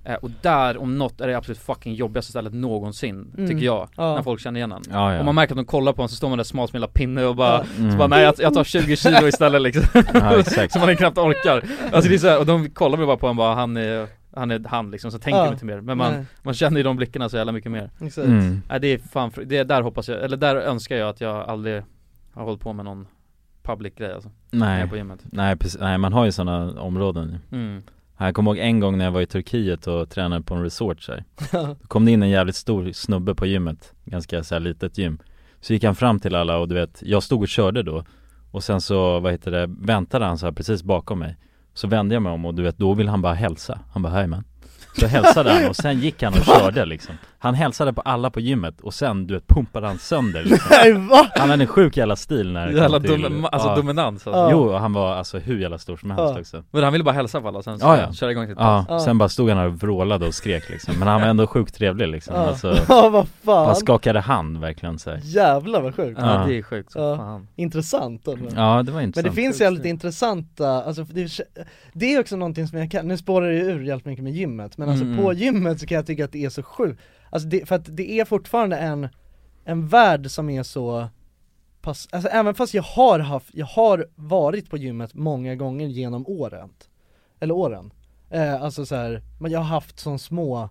Och där om något är det absolut fucking jobbigaste stället någonsin, tycker jag, när folk känner igen en. Ja. Och man märker att de kollar på en, så står man där smal som en pinne och bara, så bara nej jag tar 20 kilo istället liksom. Ja, exakt. Så man knappt orkar. Alltså det är så här, och de kollar väl bara på en bara, han är han liksom, så tänker man inte mer. Men man känner ju de blickarna så jävla mycket mer. Exakt. Nej, det är fan, det är där hoppas jag, eller där önskar jag att jag aldrig har hållit på med någon public grej alltså. Nej, på gymmet. Nej, precis, nej, man har ju sådana områden. Jag kommer ihåg en gång när jag var i Turkiet och tränade på en resort så här. Då kom det in en jävligt stor snubbe på gymmet, ganska så här litet gym. Så gick han fram till alla och du vet, jag stod och körde då. Och sen så, väntade han så här precis bakom mig. Så vände jag mig om och du vet, då vill han bara hälsa. Han bara, hej man. Så hälsade han och sen gick han och körde liksom. Han hälsade på alla på gymmet och sen, du vet, pumpade han sönder liksom. Nej, va? Han hade en sjuk jävla stil när det jävla kom till, dominans alltså. Jo, han var alltså hur jävla stor som helst också. Men han ville bara hälsa på alla, sen körde igång sitt pass. Sen bara stod han och vrålade och skrek liksom. Men han var ändå sjukt trevlig liksom. Alltså, vad fan. Bara skakade hand verkligen så här. Jävlar vad sjukt. Ja, det är sjukt så fan. Intressant alltså. Ja, det var intressant. Men det finns ju lite intressanta, alltså det är också någonting som jag kan, nu spårar det ju ur jävligt mycket med gymmet. Men alltså på gymmet så kan jag tycka att det är så sjukt. Alltså för att det är fortfarande en värld som är så pass, alltså även fast jag har varit på gymmet många gånger genom åren. Alltså så här, men jag har haft sån små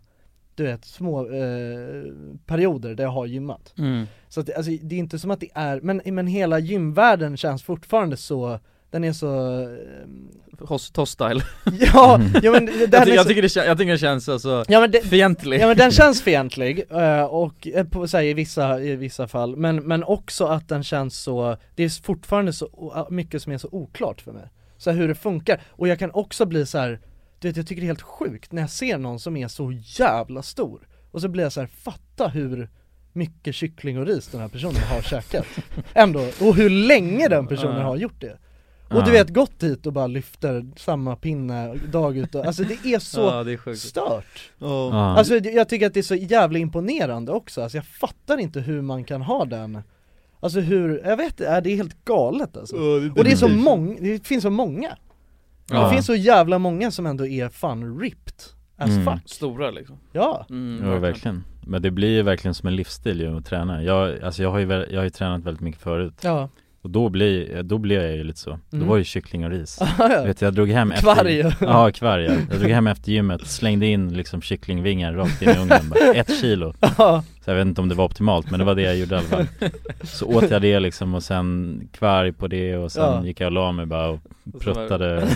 perioder där jag har gymmat. Så att, alltså, det är inte som att det är, men hela gymvärlden känns fortfarande så, den är så hostile. Ja, men jag tycker det känns alltså fientlig. Ja, men den känns fientlig och på så här, i vissa fall, men också att den känns så, det är fortfarande så mycket som är så oklart för mig. Så här, hur det funkar, och jag kan också bli så här, du vet, jag tycker det är helt sjukt när jag ser någon som är så jävla stor och så blir jag så här, fatta hur mycket kyckling och ris den här personen har käkat ändå, och hur länge den personen har gjort det. Och du vet, gått dit och bara lyfter samma pinne dag ut och, alltså det är så det är stört. Alltså jag tycker att det är så jävla imponerande också. Alltså jag fattar inte hur man kan ha den. Alltså jag vet, det är helt galet alltså. Och det är så många, det finns så många. Det finns så jävla många som ändå är fan ripped as fuck. Stora liksom. Ja. Ja, verkligen. Men det blir ju verkligen som en livsstil ju att träna. Jag har ju tränat väldigt mycket förut. Ja. Och då blev jag ju lite så. Då var ju kyckling och ris. Vet, jag drog hem kvarg. Ja, kvarg. Jag drog hem efter gymmet, slängde in liksom kycklingvingar rakt in i ugnen. 1 kilo. Så jag vet inte om det var optimalt, men det var det jag gjorde i alla fall. Så åt jag det liksom, och sen kvarg på det, och sen gick jag och la mig bara och pruttade.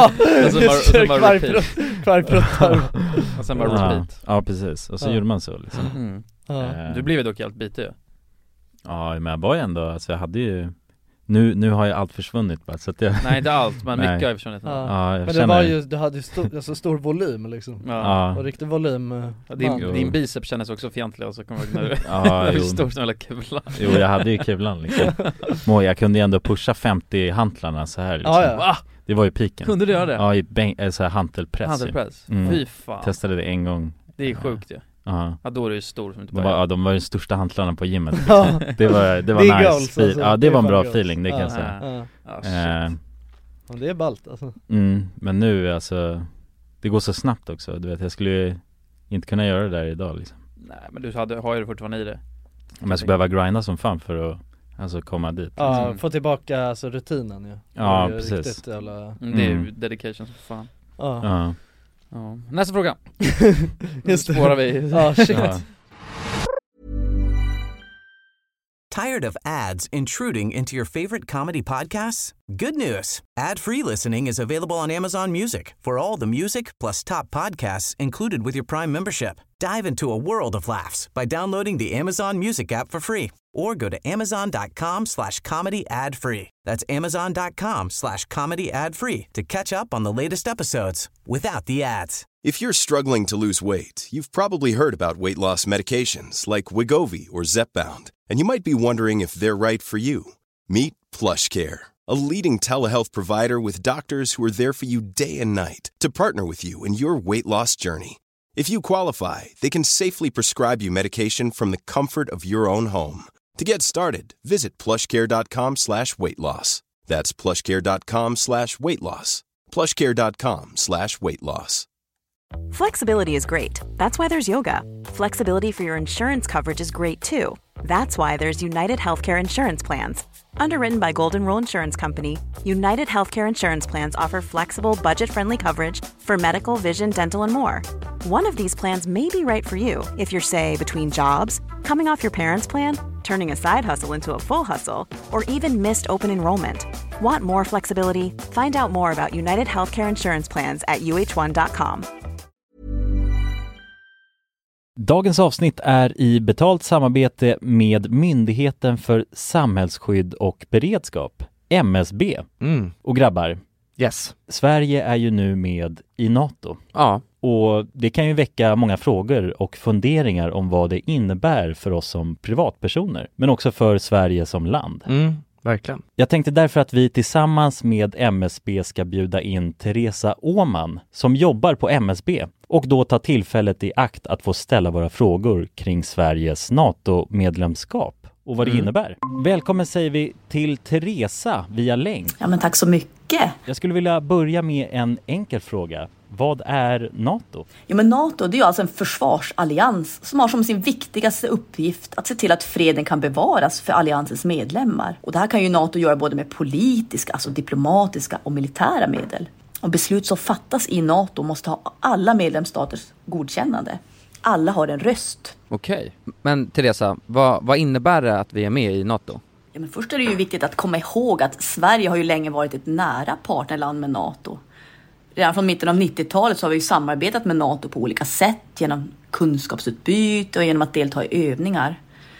Kvargpruttar. Och sen bara repeat. Ja, precis. Och så gjorde man så liksom. Du blev ju dock helt bitig. Ja, men jag var ju ändå, alltså jag hade ju Nu har ju allt försvunnit bara, så att jag... Nej, inte allt, men mycket har försvunnit. Men det var ju, du hade ju stor volym liksom. Och riktig volym. Din biceps kändes också fientlig, och så kommer jag ihåg när du stor som hela kulan. Jo, jag hade ju kulan liksom. Jag kunde ju ändå pusha 50 hantlarna så här liksom. Det var ju piken. Kunde du göra det? Ja, så här hantelpress. Hantelpress, fy fan. Testade det en gång. Det är sjukt ju. Ja, då är det ju stor som inte bara... de var de största hantlarna på gymmet liksom. Det var nice goals, alltså. Ja, det var en bra feeling, det kan jag säga. Det är ballt alltså. Men nu alltså, det går så snabbt också. Du vet, jag skulle inte kunna göra det där idag liksom. Nej, men du har ju det fortfarande i det. Men jag skulle behöva grinda som fan för att alltså komma dit. Ja, få tillbaka alltså rutinen ju. Ja, precis. Det är ju dedication som fan. Ja. Nästa fråga. Just det. Spårar vi. Shit. Tired of ads intruding into your favorite comedy podcasts? Good news. Ad-free listening is available on Amazon Music for all the music plus top podcasts included with your Prime membership. Dive into a world of laughs by downloading the Amazon Music app for free or go to amazon.com/comedy ad-free. That's amazon.com/comedy ad-free to catch up on the latest episodes without the ads. If you're struggling to lose weight, you've probably heard about weight loss medications like Wegovy or Zepbound, and you might be wondering if they're right for you. Meet PlushCare, a leading telehealth provider with doctors who are there for you day and night to partner with you in your weight loss journey. If you qualify, they can safely prescribe you medication from the comfort of your own home. To get started, visit plushcare.com/weightloss. That's plushcare.com/weightloss. plushcare.com/weightloss. Flexibility is great. That's why there's yoga. Flexibility for your insurance coverage is great too. That's why there's United Healthcare Insurance Plans. Underwritten by Golden Rule Insurance Company, United Healthcare Insurance Plans offer flexible, budget-friendly coverage for medical, vision, dental, and more. One of these plans may be right for you if you're, say, between jobs, coming off your parents' plan, turning a side hustle into a full hustle, or even missed open enrollment. Want more flexibility? Find out more about United Healthcare Insurance Plans at uh1.com. Dagens avsnitt är i betalt samarbete med Myndigheten för samhällsskydd och beredskap, MSB. Och grabbar, yes. Sverige är ju nu med i NATO. Ja. Och det kan ju väcka många frågor och funderingar om vad det innebär för oss som privatpersoner, men också för Sverige som land. Verkligen. Jag tänkte därför att vi tillsammans med MSB ska bjuda in Teresa Åman som jobbar på MSB och då ta tillfället i akt att få ställa våra frågor kring Sveriges NATO-medlemskap och vad det innebär. Välkommen säger vi till Teresa via länk. Ja, men tack så mycket. Jag skulle vilja börja med en enkel fråga. Vad är NATO? Ja, men NATO, det är alltså en försvarsallians som har som sin viktigaste uppgift att se till att freden kan bevaras för alliansens medlemmar. Och det här kan ju NATO göra både med politiska, alltså diplomatiska och militära medel. Och beslut som fattas i NATO måste ha alla medlemsstaters godkännande. Alla har en röst. Okej. Men Teresa, vad innebär det att vi är med i NATO? Ja, men först är det ju viktigt att komma ihåg att Sverige har ju länge varit ett nära partnerland med NATO. Redan från mitten av 90-talet så har vi ju samarbetat med NATO på olika sätt genom kunskapsutbyte och genom att delta i övningar.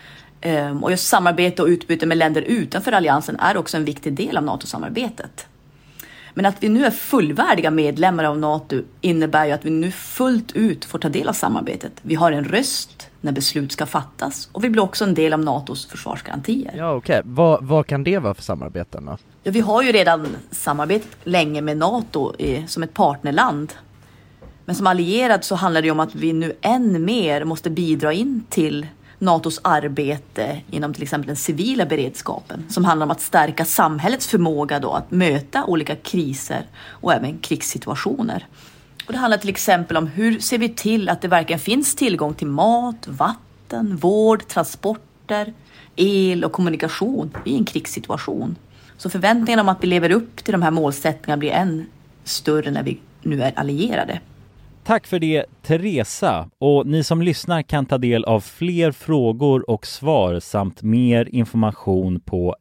Och just samarbete och utbyte med länder utanför alliansen är också en viktig del av NATO-samarbetet. Men att vi nu är fullvärdiga medlemmar av NATO innebär ju att vi nu fullt ut får ta del av samarbetet. Vi har en röst när beslut ska fattas och vi blir också en del av NATOs försvarsgarantier. Ja, okej. Vad kan det vara för samarbeten då? Ja, vi har ju redan samarbetat länge med NATO som ett partnerland. Men som allierad så handlar det om att vi nu än mer måste bidra in till NATOs arbete inom till exempel den civila beredskapen som handlar om att stärka samhällets förmåga då att möta olika kriser och även krigssituationer. Och det handlar till exempel om hur ser vi till att det verkligen finns tillgång till mat, vatten, vård, transporter, el och kommunikation i en krigssituation. Så förväntningarna om att vi lever upp till de här målsättningarna blir än större när vi nu är allierade. Tack för det, Teresa. Och ni som lyssnar kan ta del av fler frågor och svar samt mer information på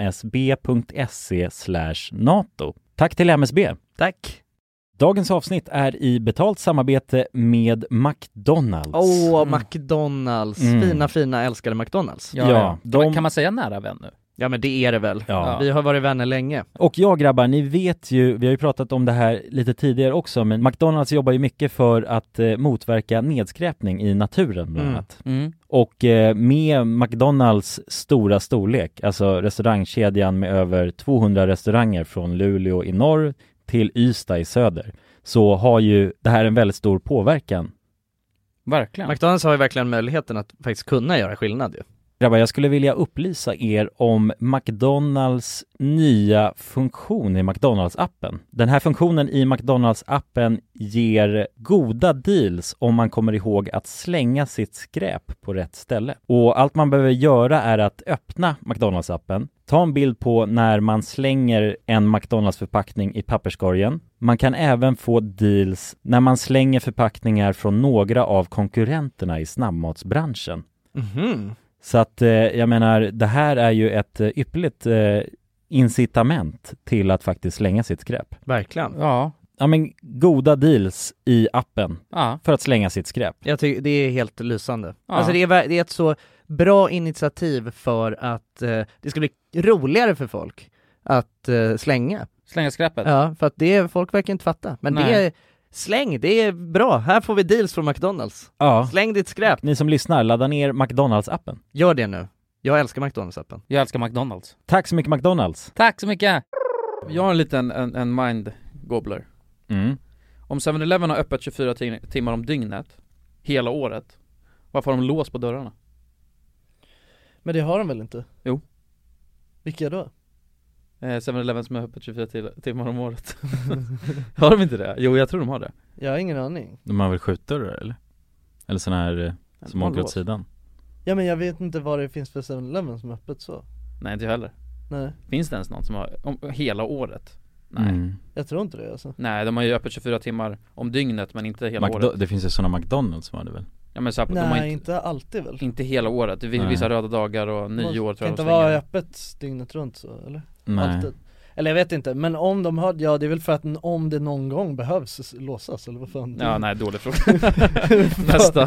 msb.se/NATO. Tack till MSB. Tack. Dagens avsnitt är i betalt samarbete med McDonalds. McDonalds. Fina, älskade McDonalds. Ja. Kan man säga nära vän nu? Ja, men det är det väl. Ja. Vi har varit vänner länge. Och ja, grabbar, ni vet ju, vi har ju pratat om det här lite tidigare också, men McDonalds jobbar ju mycket för att motverka nedskräpning i naturen bland annat. Och med McDonalds stora storlek, alltså restaurangkedjan med över 200 restauranger från Luleå i norr till Ystad i söder, så har ju det här en väldigt stor påverkan. Verkligen. McDonalds har ju verkligen möjligheten att faktiskt kunna göra skillnad ju. Grabbar, jag skulle vilja upplysa er om McDonalds nya funktion i McDonalds-appen. Den här funktionen i McDonalds-appen ger goda deals om man kommer ihåg att slänga sitt skräp på rätt ställe. Och allt man behöver göra är att öppna McDonalds-appen, ta en bild på när man slänger en McDonalds-förpackning i papperskorgen. Man kan även få deals när man slänger förpackningar från några av konkurrenterna i snabbmatsbranschen. Så att jag menar, det här är ju ett ypperligt incitament till att faktiskt slänga sitt skräp. Verkligen. Ja, men goda deals i appen för att slänga sitt skräp. Jag tycker det är helt lysande. Alltså det är ett så bra initiativ för att det ska bli roligare för folk att slänga skräpet. Ja, för att folk verkar inte fatta. Men släng, det är bra. Här får vi deals från McDonalds. Ja. Släng ditt skräp. Ni som lyssnar, ladda ner McDonalds-appen. Gör det nu. Jag älskar McDonalds-appen. Jag älskar McDonalds. Tack så mycket, McDonalds. Tack så mycket. Jag har en liten en mind-gobbler. Om 7-Eleven har öppet 24 timmar om dygnet hela året, varför har de lås på dörrarna? Men det har de väl inte? Jo. Vilka då? 7-Eleven som är öppet 24 timmar om året. Har de inte det? Jo, jag tror de har det. Jag har ingen aning. De har väl skjutdörrar eller? Eller sån här som åker åt sidan. Ja, men jag vet inte vad det finns för 7-Eleven som är öppet så. Nej, inte heller. Nej. Finns det ens någon som har hela året? Nej. Jag tror inte det alltså. Nej, de har ju öppet 24 timmar om dygnet, men inte hela året. Det finns ju sådana McDonalds som har det väl? Ja, men så här, nej, de har inte alltid väl? Inte hela året, det finns vissa röda dagar och nyår tror jag. Kan inte vara öppet dygnet runt så, eller? Nej. Alltid. Eller jag vet inte, men om de har, ja det är väl för att om det någon gång behövs låsas, eller vad fan? Ja, nej, dålig fråga. Nästa.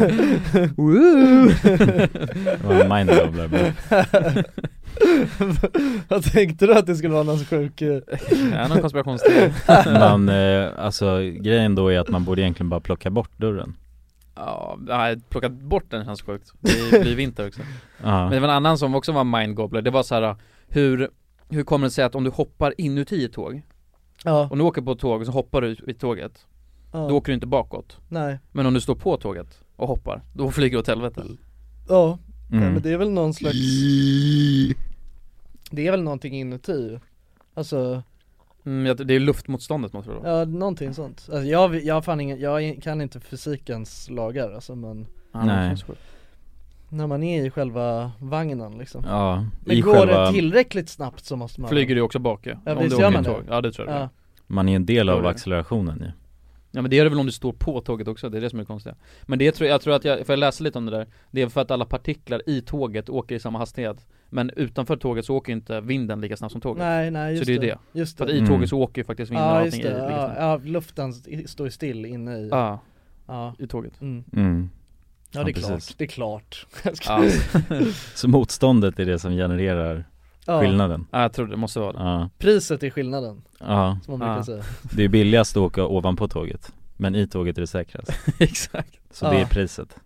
Vad tänkte du att det skulle vara någon sjuk? Ja, någon konspirationsteori. Men alltså grejen då är att man borde egentligen bara plocka bort dörren. Ja, plocka bort den känns sjukt. Det blir vinter också. Men det var en annan som också var mindgobbler. Det var så här, hur kommer det sig att om du hoppar inuti ett tåg, om du åker på ett tåg och så hoppar du i tåget, då åker du inte bakåt. Nej. Men om du står på tåget och hoppar, då flyger du åt helvete. Ja, men det är väl någon slags, det är väl någonting inuti. Alltså det är luftmotståndet måste det vara. Ja, någonting sånt. Alltså jag kan inte fysikens lagar alltså, men nej. När man är i själva vagnen liksom. Ja, men går det tillräckligt snabbt så måste man. Flyger du också bak om du åker man tåg. Ja, det tror jag. Ja. Man är en del av accelerationen ju. Ja, men det är det väl om du står på tåget också, det är det som är konstigt. Men det jag tror att får jag läsa lite om det där. Det är för att alla partiklar i tåget åker i samma hastighet. Men utanför tåget så åker inte vinden lika snabbt som tåget. Nej, just så det är det. Just för att i tåget så åker ju faktiskt vinden och allting i. Ja, luften står still inne i. I tåget. Ja, det är klart. Det är klart. Så motståndet är det som genererar skillnaden. Ja, jag tror det måste vara det. Priset är skillnaden. Ja. Som man brukar säga. Det är billigast att åka ovanpå tåget, men i tåget är det säkrast. Exakt. Så det är priset.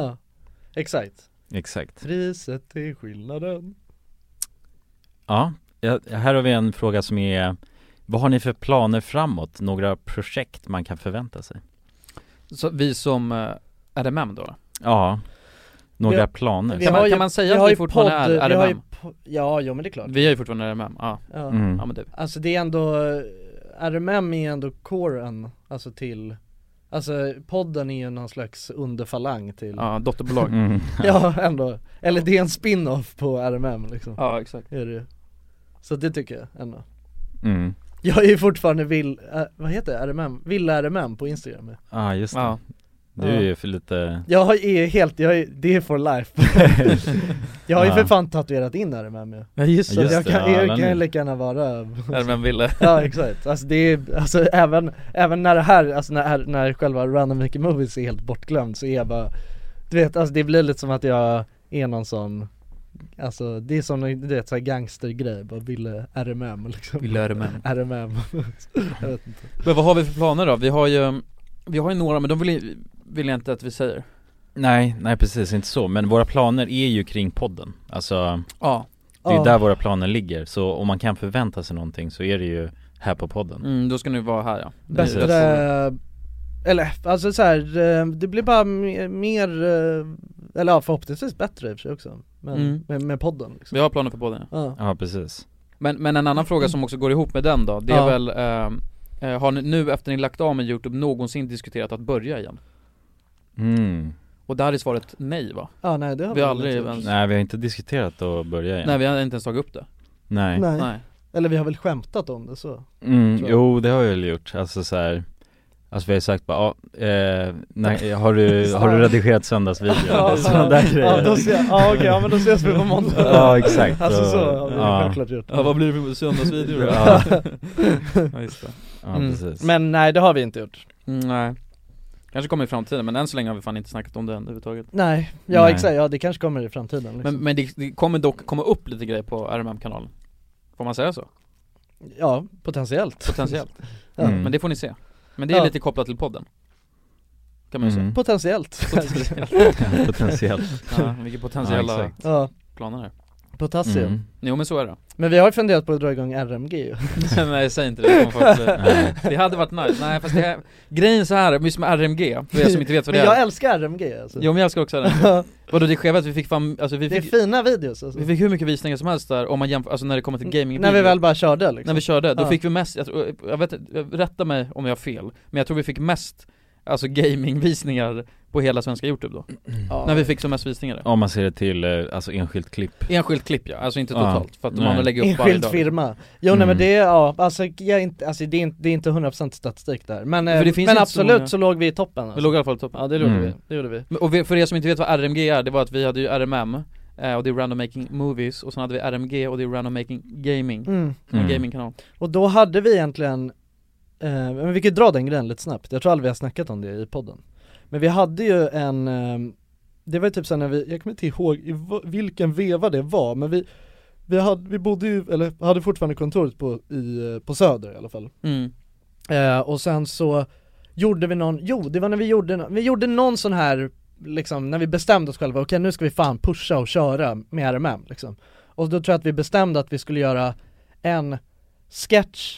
Exakt. Priset är skillnaden. Ja, här har vi en fråga som är: vad har ni för planer framåt? Några projekt man kan förvänta sig? Så vi som RMM då? Ja, några planer. Kan man säga att vi fortfarande är RMM? Ja, men det är klart. Vi är ju fortfarande RMM, ja. Men det. Alltså det är ändå, RMM är ändå coren, alltså till, alltså podden är ju någon slags underfalang till. Ja, dotterbolag. Ja, ändå. Eller det är en spin-off på RMM liksom. Ja, exakt. Är det. Så det tycker jag ändå. Jag är ju fortfarande vad heter det? RMM? Villa RMM på Instagram. Ja, just det. Ja. Du är ju för lite. Jag är helt, det är for life. Jag har ju för fan tatuerat in RMM. Ja, just det. Jag kan lika gärna vara RMM Ville. Ja, exakt. Alltså det är, alltså även när det här, alltså när själva Random Mickey Movies är helt bortglömd, så är jag bara, du vet, alltså det blir lite som att jag är någon sån, alltså det är som, du vet, så här gangstergrej, bara ville RMM liksom. Ville RMM. Jag vet inte. Men vad har vi för planer då? Vi har ju några, men de vill jag inte att vi säger. Nej, precis, inte så. Men våra planer är ju kring podden. Alltså, det är där våra planer ligger. Så om man kan förvänta sig någonting så är det ju här på podden. Då ska ni vara här, ja. Bättre, eller alltså så här, det blir bara mer, eller ja, förhoppningsvis bättre i och för sig också. Men med podden liksom. Vi har planer för podden, ja, precis. Men en annan fråga som också går ihop med den då, det är väl, har ni nu efter ni lagt av med YouTube någonsin diskuterat att börja igen? Och där är svaret nej, va? Ja, nej, det har vi aldrig Nej, vi har inte diskuterat att börja igen. Nej, vi har inte ens tagit upp det. Nej. Eller vi har väl skämtat om det så. Jo, det har vi väl gjort. Alltså så här, alltså vi har sagt bara, har du redigerat söndagsvideo? Okej, men då ses vi på måndag. Ja, exakt. Alltså så har vi självklart gjort. Ja, vad blir det för söndagsvideo då? Ja, just det. Ja, precis. Men nej, det har vi inte gjort. Nej. Kanske kommer i framtiden, men än så länge har vi fan inte snackat om det överhuvudtaget. Nej, ja exakt, ja det kanske kommer i framtiden liksom. Men det kommer dock komma upp lite grejer på RMM-kanalen. Får man säga så? Ja, potentiellt. Men det får ni se. Men det är lite kopplat till podden, kan man ju säga. Potentiellt. Potentiellt. Ja, vilka potentiella planer här. Potassium. Jo men så är det. Men vi har ju funderat på att dra igång RMG ju. Nej, säg inte det. Det hade varit nice. Nej, fast det är grejen så här, just med RMG, för er som inte vet vad det är. Men jag älskar RMG alltså. Jo, men jag älskar också RMG. Vadå, det sker att vi fick fram, alltså det är fina videos alltså. Vi fick hur mycket visningar som helst där om man jämför, alltså när det kommer till gaming. När vi väl bara körde liksom. När vi körde, då fick vi mest, jag vet, rätta mig om jag har fel, men jag tror vi fick mest alltså gamingvisningar på hela svenska YouTube då. När vi fick så mest visningar. Om man ser det till alltså enskilt klipp. Enskilt klipp, ja, alltså inte totalt, för att de andra lägger upp varje dag. Enskild firma. Jo nej men det alltså jag inte, alltså det är inte 100% statistik där. Men men absolut så låg vi i toppen alltså. Vi låg i alla fall i toppen. Ja, det gjorde vi. Och för er som inte vet vad RMG är, det var att vi hade ju RMM och det är Random Making Movies, och sen hade vi RMG och det är Random Making Gaming. En gamingkanal. Och då hade vi egentligen men vi kan dra den grejen lite snabbt. Jag tror aldrig vi har snackat om det i podden. Men vi hade ju en det var ju typ så när jag kommer inte ihåg vilken veva det var, men vi bodde ju, eller hade fortfarande kontoret på Söder i alla fall. Och sen så gjorde vi det var när vi gjorde någon sån här liksom, när vi bestämde oss själva, okej, nu ska vi fan pusha och köra med RMM liksom. Och då tror jag att vi bestämde att vi skulle göra en sketch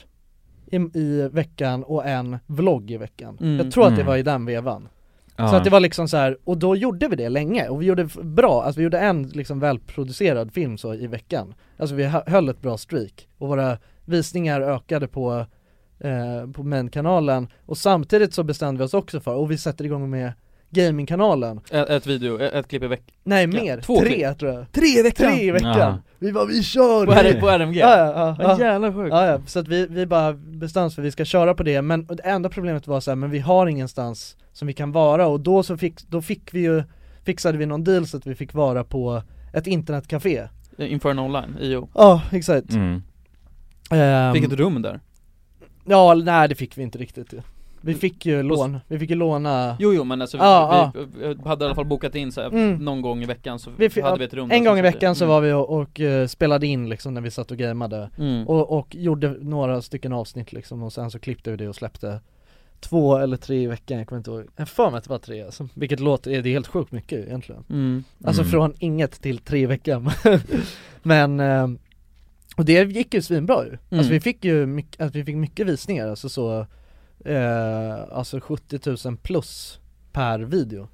i veckan och en vlogg i veckan. Jag tror att det var i den vevan. Så att det var liksom så här, och då gjorde vi det länge och vi gjorde bra, alltså vi gjorde en liksom välproducerad film så i veckan. Alltså vi höll ett bra streak och våra visningar ökade på main-kanalen, och samtidigt så bestämde vi oss också för, och vi sätter igång med gamingkanalen. Ett klipp i veckan. Nej, mer. 3 tror jag. 3 i veckan. 3 i veckan. Vi kör på RMG. Ja. Jävla sjukt. Ja, så att vi bara bestämde för att vi ska köra på det, men det enda problemet var så här, men vi har ingenstans som vi kan vara, och då fixade vi någon deal så att vi fick vara på ett internetcafé. Inferno Online, IO. Ja, exakt. Fick ett rum där? Ja, nej det fick vi inte riktigt. Vi fick ju låna. Jo men alltså vi hade i alla fall bokat in så här, någon gång i veckan så hade vi ett rum. En gång i veckan så var vi och spelade in liksom när vi satt och gamade. Och gjorde några stycken avsnitt liksom, och sen så klippte vi det och släppte 2 eller 3 i veckan, jag kommer inte ihåg. Jag får mig att det var 3 alltså. Vilket låter, det är helt sjukt mycket egentligen. Alltså från inget till 3 i veckan. Men och det gick ju svinbra ju. Alltså vi fick mycket visningar, alltså så alltså 70 000 plus per video.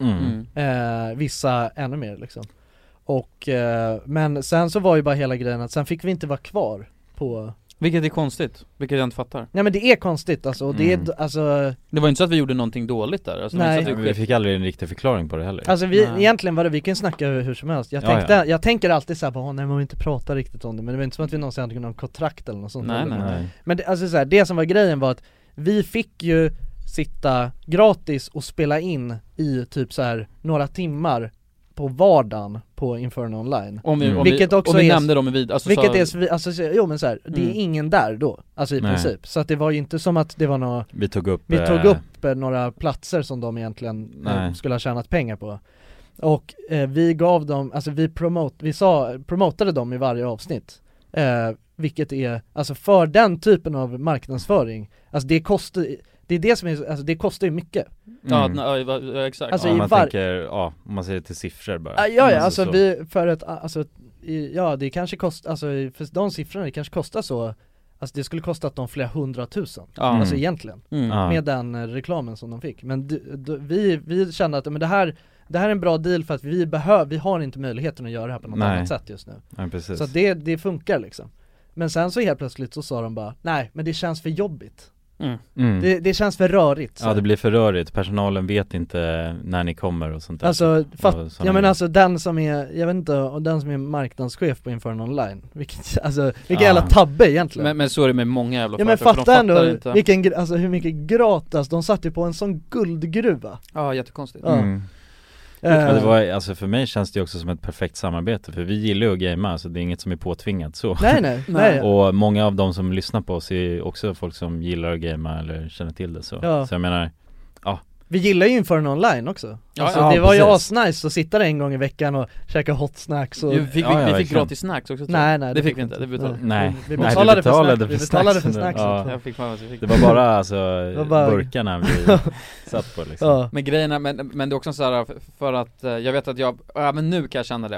Vissa ännu mer liksom. Och men sen så var ju bara hela grejen att sen fick vi inte vara kvar på. Vilket är konstigt, vilket jag inte fattar. Nej men det är konstigt alltså, och det är alltså. Det var inte så att vi gjorde någonting dåligt där alltså. Nej. Vi fick aldrig en riktig förklaring på det heller. Alltså egentligen var det, vi kan snacka hur som helst. Jag tänker alltid så här på, nej man vill inte prata riktigt om det, men det var inte som att vi någonsin hade någon kontrakt eller något sånt. Nej. Men det, alltså så här, det som var grejen var att vi fick ju sitta gratis och spela in i typ så här några timmar på vardagen på Inferno Online. Vilket också vi nämnde dem i vid, alltså vilket så, är alltså, jo men så här, det är ingen där då, alltså i princip. Så att det var ju inte som att det var något. Vi tog upp några platser som de egentligen skulle ha tjänat pengar på. Och vi gav dem, alltså vi promotade dem i varje avsnitt. Vilket är, alltså för den typen av marknadsföring, alltså det kostar, det är det som är, alltså det kostar ju mycket. Ja, exakt. Alltså om man tänker, om man ser det till siffror bara. Ja, alltså vi, för ett, alltså det kanske kostar, alltså för de siffrorna det kanske kostar så, alltså det skulle kosta att de flera 100 000, alltså egentligen, med den reklamen som de fick. Men vi kände att men det här är en bra deal, för att vi har inte möjligheten att göra det här på något annat sätt just nu. Ja, precis. Så att det funkar liksom. Men sen så helt plötsligt så sa de bara, nej men det känns för jobbigt. Det känns för rörigt så. Ja, det blir för rörigt, personalen vet inte när ni kommer och sånt där. Alltså, men alltså den som är, jag vet inte, och den som är marknadschef på Inferno Online, vilken jävla tabbe egentligen. Men så är det med många jävla företag. Ja men fatta ändå alltså hur mycket gratis de satt ju på en sån guldgruva. Ja, jättekonstigt. Ja, det var, alltså för mig känns det också som ett perfekt samarbete, för vi gillar ju att gamea, så det är inget som är påtvingat så. Nej. Och många av de som lyssnar på oss är också folk som gillar att gamea eller känner till det så. Så jag menar, vi gillar ju Inferno Online också. Det var ju asnice att sitta där en gång i veckan och käka hot snacks och... Vi fick gratis snacks också. Nej, det fick vi inte. Vi betalade för snacks. Det var bara alltså burkarna vi satt på liksom. Men grejerna, men det är också så här, för att jag vet att men nu kan jag känna det.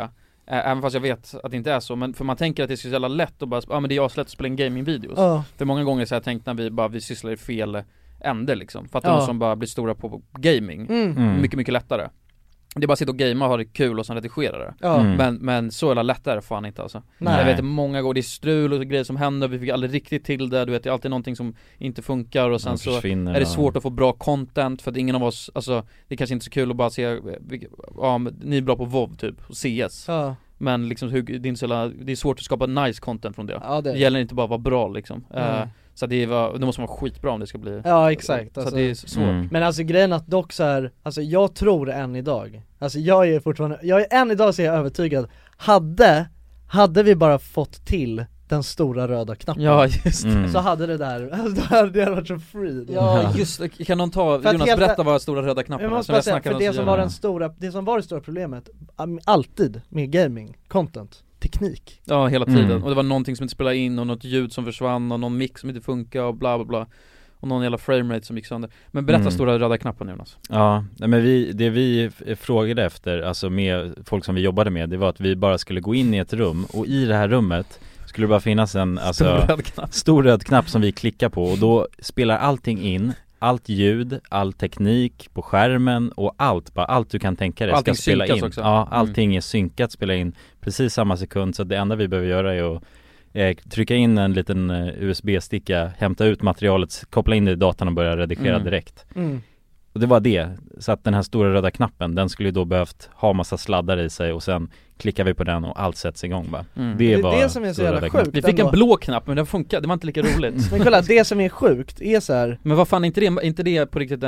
Även fast jag vet att det inte är så. Men för man tänker att det är så jävla lätt att bara, men det är aslätt att spela in gamingvideos. För många gånger så har jag tänkt när vi sysslar i fel ände liksom. För att de som bara blir stora på gaming. Mycket, mycket lättare. Det är bara att sitta och gamea och ha det kul och sen redigera det. Men så är det lättare fan inte alltså. Jag vet många gånger det är strul och grejer som händer. Vi fick aldrig riktigt till det. Du vet, det är alltid någonting som inte funkar. Och sen så är det svårt att få bra content. För att ingen av oss, alltså det är kanske inte så kul att bara se, ni är bra på WoW typ och CS. Men liksom det är svårt att skapa nice content från det. Det gäller inte bara att vara bra liksom. Så det måste vara skitbra om det ska bli. Ja, exakt. Så det är svårt. Men alltså grejen att dock så här, alltså jag tror än idag. Alltså jag är än idag så är jag övertygad. Hade vi bara fått till den stora röda knappen. Ja, just det. Så hade det där, alltså det hade varit så free. Ja, just det. Kan någon Jonas berätta vad stora röda knappen är? Det som var det stora problemet alltid med gaming content. Teknik. Ja, hela tiden. Och det var någonting som inte spelade in och något ljud som försvann och någon mix som inte funkar och bla bla bla. Och någon jävla framerate som gick sönder. Men berätta stora röda knappen, Jonas. Ja, men det vi frågade efter, alltså med folk som vi jobbade med, det var att vi bara skulle gå in i ett rum och i det här rummet skulle det bara finnas en stor röd knapp som vi klickar på och då spelar allting in. Allt ljud, all teknik på skärmen och allt du kan tänka dig ska spela in. Också. Ja, allting är synkat, spela in precis samma sekund. Så det enda vi behöver göra är att trycka in en liten USB-sticka, hämta ut materialet, koppla in det i datorn och börja redigera direkt. Och det var det. Så att den här stora röda knappen, den skulle ju då behövt ha massa sladdar i sig och sen klickar vi på den och allt sätts igång bara. Det var det som är så jävla sjukt. Vi fick en blå knapp men den funkade, det var inte lika roligt. Men kolla, det som är sjukt är så här. Men vad fan, inte det på riktigt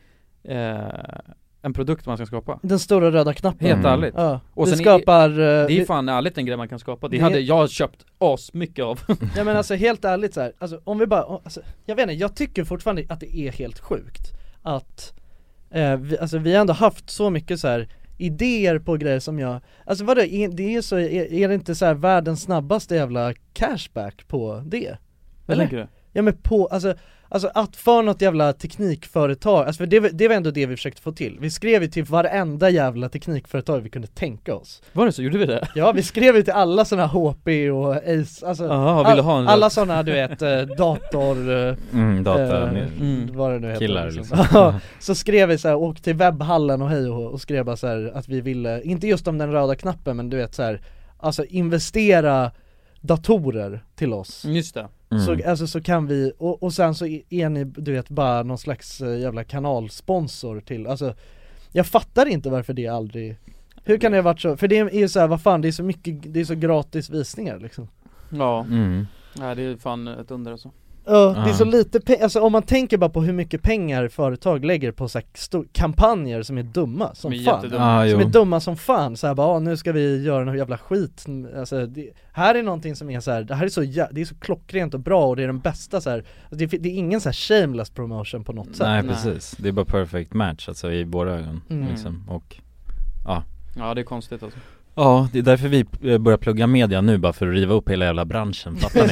en produkt man ska skapa? Den stora röda knappen. Helt ärligt. Ja. Och sen skapar det är fan ärligt en grej man kan skapa. Det hade jag köpt mycket av. Ja men alltså helt ärligt så här, alltså om vi bara jag vet inte, jag tycker fortfarande att det är helt sjukt att vi har ändå haft så mycket så här idéer på grejer som jag, alltså vadå, det är så, är det inte så här världens snabbaste jävla cashback på det? Eller? Ja men på, alltså att för något jävla teknikföretag, alltså för det var ändå det vi försökte få till. Vi skrev ju till varenda jävla teknikföretag vi kunde tänka oss. Var det så? Gjorde vi det? Ja, vi skrev ju till alla såna HP och Ace, alltså alla såna, du vet, dator vad det nu heter killar liksom. Så skrev vi så här, åk till webbhallen och hej och skrev bara så här att vi ville, inte just om den röda knappen, men du vet så här, alltså investera datorer till oss. Just det. Så kan vi, och sen så är ni, du vet, bara någon slags jävla kanalsponsor till, alltså jag fattar inte varför det aldrig, hur kan det ha varit så, för det är ju så här, vad fan, det är så mycket, det är så gratis visningar liksom. Ja, ja det är fan ett under alltså. Ja, det är så lite alltså om man tänker bara på hur mycket pengar företag lägger på så här kampanjer som är dumma som fan. Som är dumma som fan, så här bara, nu ska vi göra någon jävla skit. Alltså här är någonting som är så här, det här är det är så klockrent och bra och det är den bästa så här, det är ingen så här shameless promotion på något sätt. Nej, precis. Det är bara perfect match alltså i våra ögon liksom. Och ja, det är konstigt alltså. Ja, det är därför vi börjar plugga media nu, bara för att riva upp hela jävla branschen. Fattar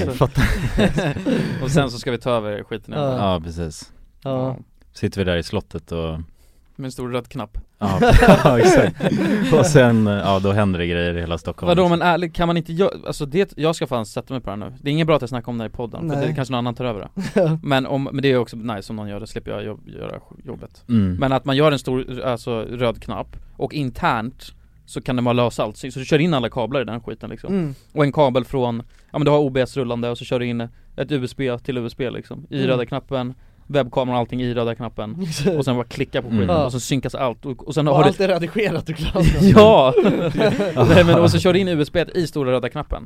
ni? Och sen så ska vi ta över skiten. Ja, precis. Ja. Sitter vi där i slottet och med en stor röd knapp. Ja, exakt. Och sen, då händer det grejer i hela Stockholm. Vadå, men ärligt, kan man inte göra, alltså jag ska fan sätta mig på det nu. Det är inget bra att jag snackar om det i podden. Nej. För det kanske någon annan tar över det. men det är också nice om någon gör det, slipper jag göra jobbet. Men att man gör en stor, alltså röd knapp och internt så kan det bara lösa allt. Så du kör in alla kablar i den skiten liksom. Och en kabel från, men du har OBS rullande och så kör du in ett USB till USB liksom. I röda knappen, webbkameran och allting i röda knappen. Och sen bara klicka på skiten och så synkas allt. Och sen har allt är redigerat och klart. Ja! Nej, men och så kör du in USB i stora röda knappen.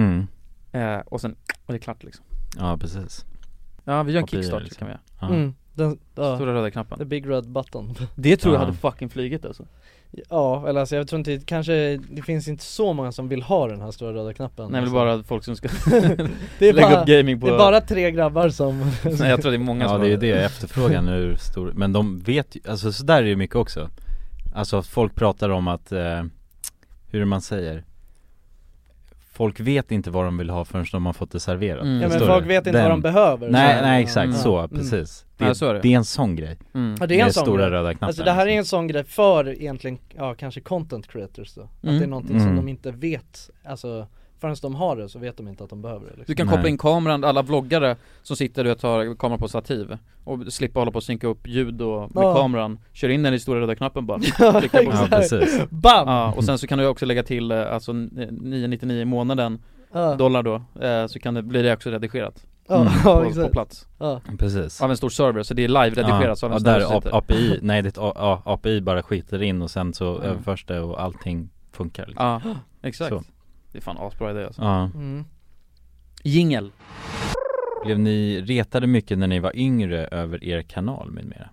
Och sen är det klart liksom. Ja, precis. Ja, vi gör en Kickstarter liksom. Kan vi göra. Den stora röda knappen. The big red button. Det tror jag hade fucking flygit alltså. Ja, eller alltså jag tror inte, kanske det finns inte så många som vill ha den här stora röda knappen. Nej, alltså. bara folk som ska det är lägga bara, upp gaming på. Det är bara 3 grabbar som nej, jag tror det är många som det är ju det, efterfrågan är stor. Men de vet ju, alltså så där är det mycket också. Alltså folk pratar om att hur man säger, folk vet inte vad de vill ha förrän de har fått det serverat. Ja, men folk vet inte vad de behöver. Nej, exakt, så, precis. Det, så är det. Det är en sån grej. Ja, det är en sån stora grej. röda knappen. Alltså det här är en sån grej för egentligen, kanske content creators då. Att det är någonting som de inte vet, alltså förrän de har det så vet de inte att de behöver det liksom. Du kan koppla in kameran, alla vloggare som sitter och tar kameran på stativ och slippa hålla på och synka upp ljud och med kameran, kör in den i stora röda knappen bara. Klicka på ja, precis. Bam! Ja, och sen så kan du också lägga till alltså 9,99 i månaden dollar då, så kan det bli det också redigerat på plats. Precis. Av en stor server, så det är live-redigerat så av en stor där API, nej det API bara skiter in och sen så överförs det och allting funkar liksom. Ja, exakt. Så. Det är fan asbra idé alltså. Ja. Jingle. Blev ni retade mycket när ni var yngre över er kanal med mera?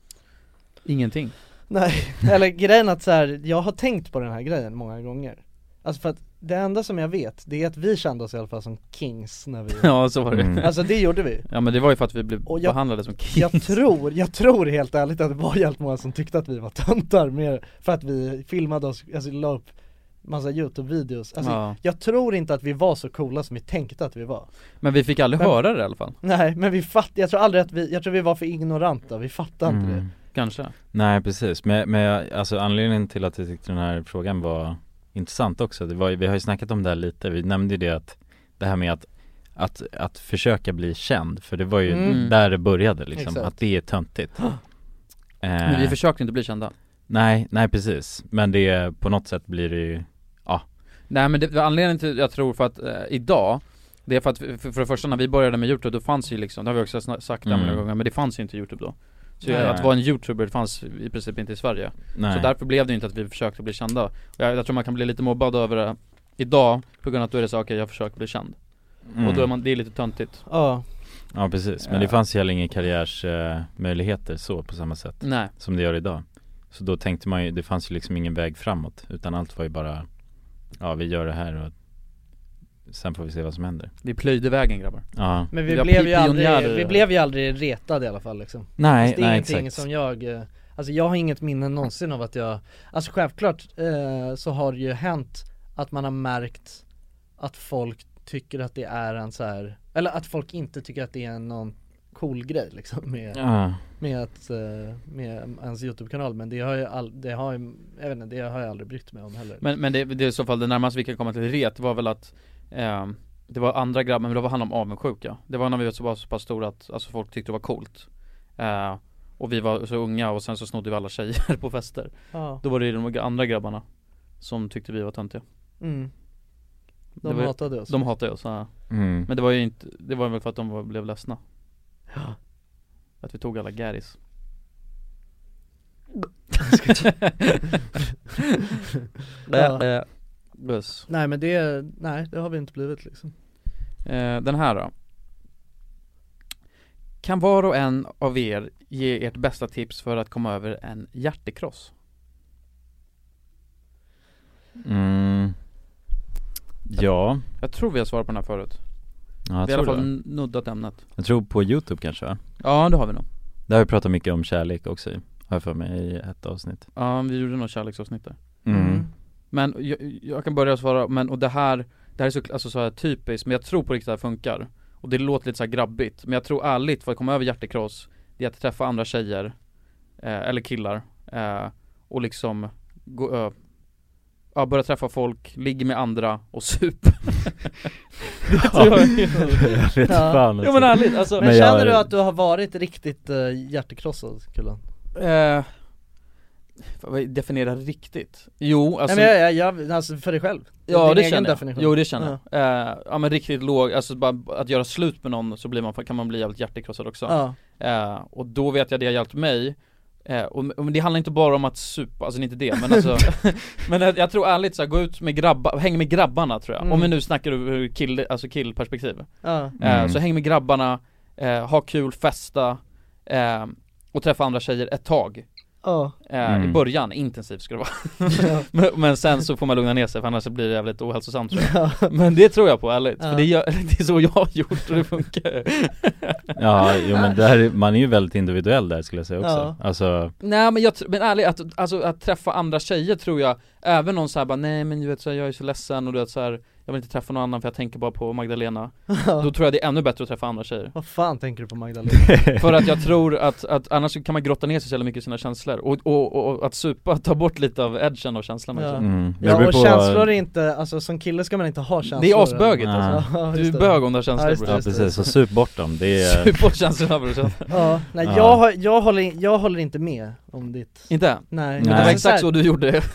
Ingenting. Nej, eller grejen att så här, jag har tänkt på den här grejen många gånger. Alltså för att det enda som jag vet, det är att vi kände oss i alla fall som kings när vi Ja, så var det. Alltså det gjorde vi. Ja, men det var ju för att vi blev behandlade som kings. Jag tror helt ärligt att det var helt många som tyckte att vi var töntar mer för att vi filmade oss, alltså la upp massa YouTube-videos. Alltså jag tror inte att vi var så coola som vi tänkte att vi var. Men vi fick aldrig höra det i alla fall. Nej, men jag tror aldrig att jag tror vi var för ignoranta. Vi fattade inte det. Kanske. Nej, precis. Men alltså anledningen till att jag tyckte den här frågan var intressant också, vi har ju snackat om det här lite. Vi nämnde ju det att det här med att försöka bli känd, för det var ju där det började liksom. Exakt. Att det är töntigt. Men vi försökte inte bli kända. Nej, precis. Men det på något sätt blir det ju Nej, men anledningen till jag tror för att idag, det är för att för det första när vi började med YouTube, då fanns ju liksom, det har vi också sagt många gånger, men det fanns ju inte YouTube då. Så att vara en YouTuber fanns i princip inte i Sverige. Nej. Så därför blev det inte att vi försökte bli kända. Och jag tror man kan bli lite mobbad över det idag på grund av att då är det så, okej, jag försöker bli känd. Och då är det är lite töntigt. Ja, precis. Men det fanns ju heller inga karriärsmöjligheter så på samma sätt. Nej. Som det gör idag. Så då tänkte man ju, det fanns ju liksom ingen väg framåt, utan allt var ju bara vi gör det här och sen får vi se vad som händer. Vi plöjde vägen, grabbar. Ja. Men vi blev ju aldrig retade i alla fall liksom. Nej, det är ingenting som alltså jag har inget minne någonsin av att alltså självklart så har det ju hänt att man har märkt att folk tycker att det är en så här, eller att folk inte tycker att det är någon cool grej liksom med ens YouTube-kanal, men det har jag aldrig brytt mig om heller. Men det är i så fall det närmaste vi kan komma till ret var väl att det var andra grabbar, men det var han om avundsjuka. Det var när vi var så pass stora att alltså folk tyckte det var coolt. Och vi var så unga och sen så snodde vi alla tjejer på fester. Då var det de andra grabbarna som tyckte vi var töntiga. De hatade oss. De hatade oss, Men det var ju inte, det var väl för att de blev ledsna. Ja. Att vi tog alla gäris. Nej, men det har vi inte blivit liksom. Den här då. Kan var och en av er ge ert bästa tips för att komma över en hjärtekross? Ja. Jag tror vi har svarat på den här förut. Ja, vi har i alla fall nuddat ämnet. Jag tror på YouTube kanske, va? Ja, det har vi nog. Där har vi pratat mycket om kärlek också, har jag för mig, i ett avsnitt. Ja, vi gjorde nog kärleksavsnitt där. Men jag kan börja svara, och det här är så här typiskt, men jag tror på riktigt att det funkar. Och det låter lite så här grabbigt, men jag tror ärligt, för att komma över hjärtekross, det är att träffa andra tjejer eller killar och liksom börja träffa folk, ligga med andra och sup. Det tror jag vet fan. Ja, men ärligt, alltså, men känner du att du har varit riktigt hjärtekrossad, Kullen? Definiera riktigt. Jo, alltså, nej, men alltså för dig själv. Ja, det känner jag. Jo, det känner jag. Ja, men riktigt låg, alltså bara att göra slut med någon, så kan man bli jävligt hjärtekrossad också. Och då vet jag det har hjälpt mig. Och det handlar inte bara om att supa, alltså inte det, men alltså men jag tror ärligt så här, gå ut med grabbar, häng med grabbarna tror jag. Om vi nu snackar ur killperspektiv. Så häng med grabbarna, ha kul, festa och träffa andra tjejer ett tag. I början, intensivt ska det vara. men sen så får man lugna ner sig, för annars blir det jävligt ohälsosamt tror jag. Men det tror jag på, ärligt. För det är så jag har gjort och det funkar. Men man är ju väldigt individuell där, skulle jag säga också. Alltså... Nej, men ärligt, att träffa andra tjejer tror jag. Även någon så här bara, nej men du vet så här, jag är så ledsen och du vet så här, jag vill inte träffa någon annan för jag tänker bara på Magdalena. Då tror jag det är ännu bättre att träffa andra tjejer. Vad fan tänker du på Magdalena? För att jag tror att annars kan man grotta ner sig så jävla mycket i sina känslor. Och att supa tar bort lite av edgen och känslan också. Ja, och känslor är inte, alltså som kille ska man inte ha känslor. Det är asbögigt alltså. Du är bög om du har känslor. Ja, precis, så sup bort dem. Det är... Sup bort känslorna, brorsan. Ja, nej, jag håller inte med om ditt. Inte? Nej. Men det var exakt så du gjorde det.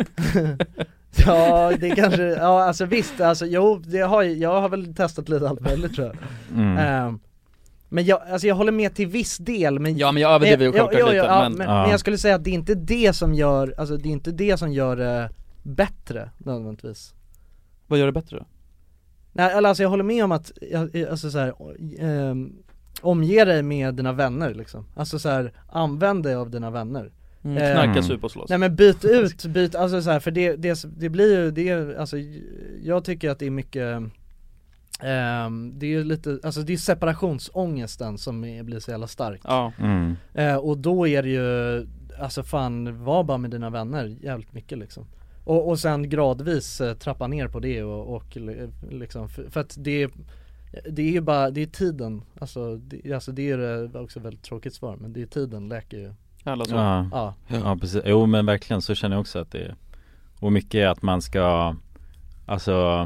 Ja, det kanske, ja alltså visst, alltså jo, jag har väl testat lite allt möjligt tror jag. Men jag håller med till viss del, men ja, men jag överdriver ju självklart lite, men jag skulle säga att det är inte det som gör, alltså det är inte det som gör det bättre nödvändigtvis. Vad gör det bättre då? Nej, alltså jag håller med om att alltså så här, omge dig med dina vänner liksom. Alltså så här, använd dig av dina vänner. Knarka, sup och slåss. Nej men byt alltså så här, för det blir ju det, alltså jag tycker att det är mycket det är ju lite, alltså det är separationsångesten som blir så jävla stark. Ja. Och då är det ju, alltså fan, var bara med dina vänner jävligt mycket liksom. Och sen gradvis trappa ner på det och liksom, för att det är ju bara, det är tiden, alltså det är också ett väldigt tråkigt svar, men det är tiden läker ju. Ja, precis. Jo, men verkligen så känner jag också att det är, och mycket är att man ska alltså